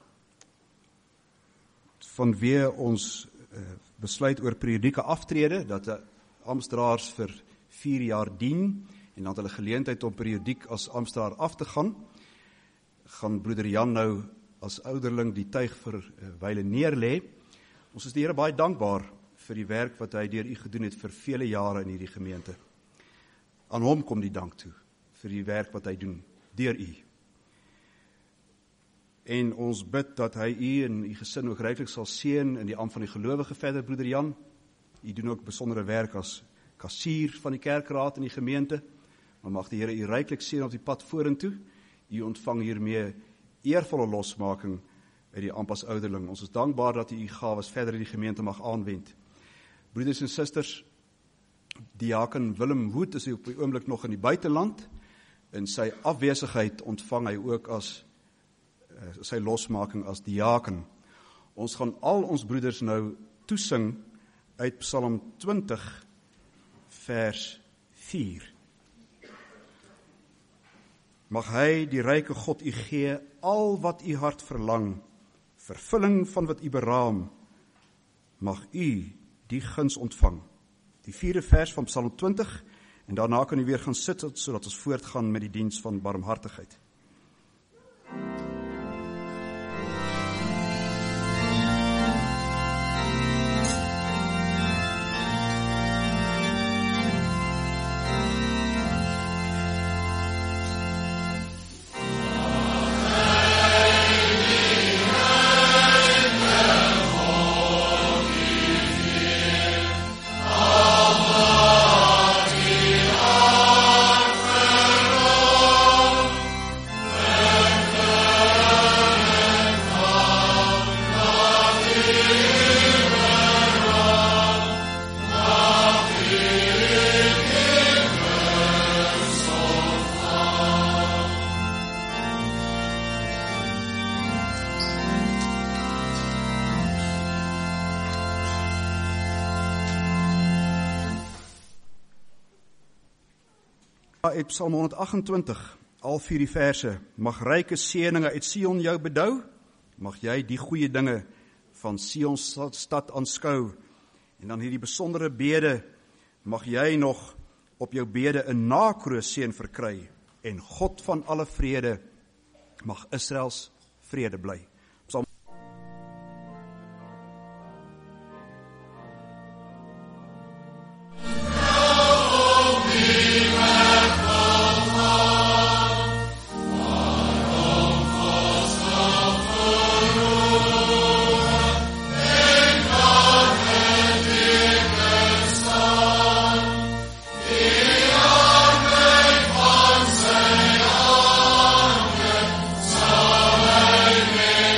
vanweë ons uh, besluit oor periodieke aftrede, dat die amptdraers vir vier jaar dien, en dan het hulle geleentheid om periodiek as amptdraer af te gaan, gaan broeder Jan nou as ouderling die tuig vir uh, wyle neerlê. Ons is die Here baie dankbaar vir die werk wat hy deur u gedoen het vir vele jare in hierdie gemeente. Aan hom kom die dank toe vir die werk wat hy doen deur u. En ons bid dat hy u en u gesin ook ryklik sal seën in die ampt van die gelowige verder, broeder Jan. U doen ook besondere werk as kassier van die kerkraad in die gemeente. Maar mag die Here u ryklik seën op die pad vorentoe. U ontvang hiermee eervolle losmaking uit die ampt as ouderling. Ons is dankbaar dat u u gawes verder in die gemeente mag aanwend. Broeders en susters, diaken Willem Wood is op die oomblik nog in die buiteland. In sy afwesigheid ontvang hy ook as uh, sy losmaking as diaken. Ons gaan al ons broeders nou toesing uit Psalm twintig vers vier. Mag hy, die ryke God, u gee al wat u hart verlang, vervulling van wat u beraam. Mag u die guns ontvang. Die vierde vers van Psalm twintig, en daarna kan u weer gaan sit, sodat ons voortgaan met die diens van barmhartigheid. Uit Psalm honderdagentwintig, al vier die verse, mag ryke seëninge uit Sion jou bedou, mag jy die goeie dinge van Sion stad aanskou, en dan hierdie besondere bede, mag jy nog op jou bede 'n nakroosseën verkry, en God van alle vrede, mag Israels vrede bly. Psalm Amen.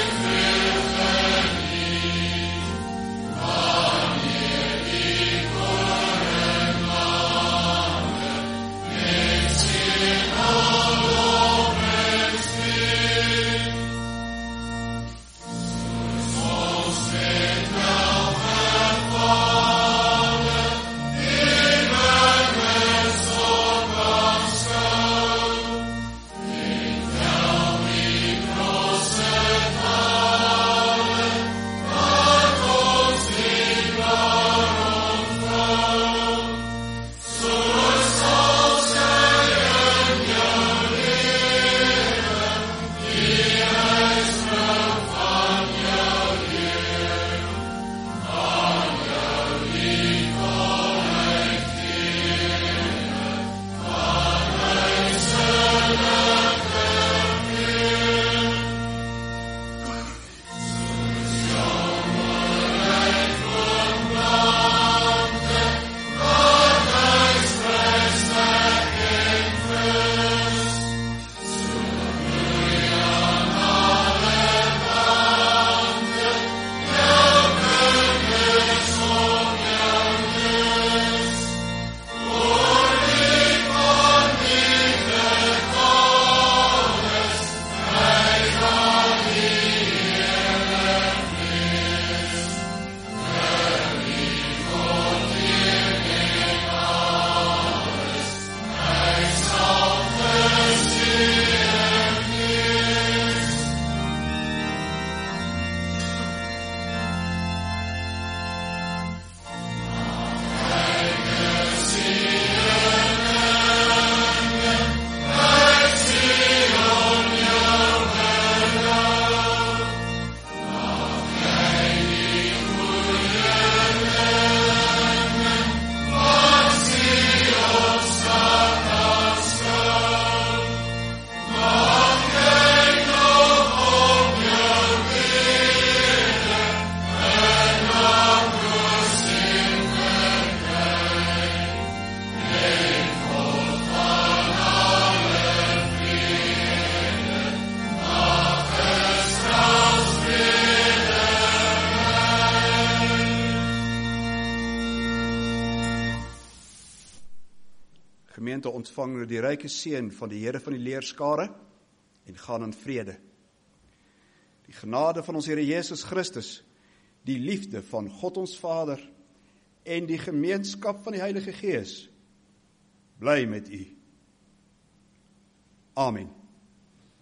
gemeente ontvang nou die ryke seën van die Here van die leerskare en gaan in vrede. Die genade van ons Here Jesus Christus, die liefde van God ons Vader en die gemeenskap van die Heilige Gees bly met u. Amen.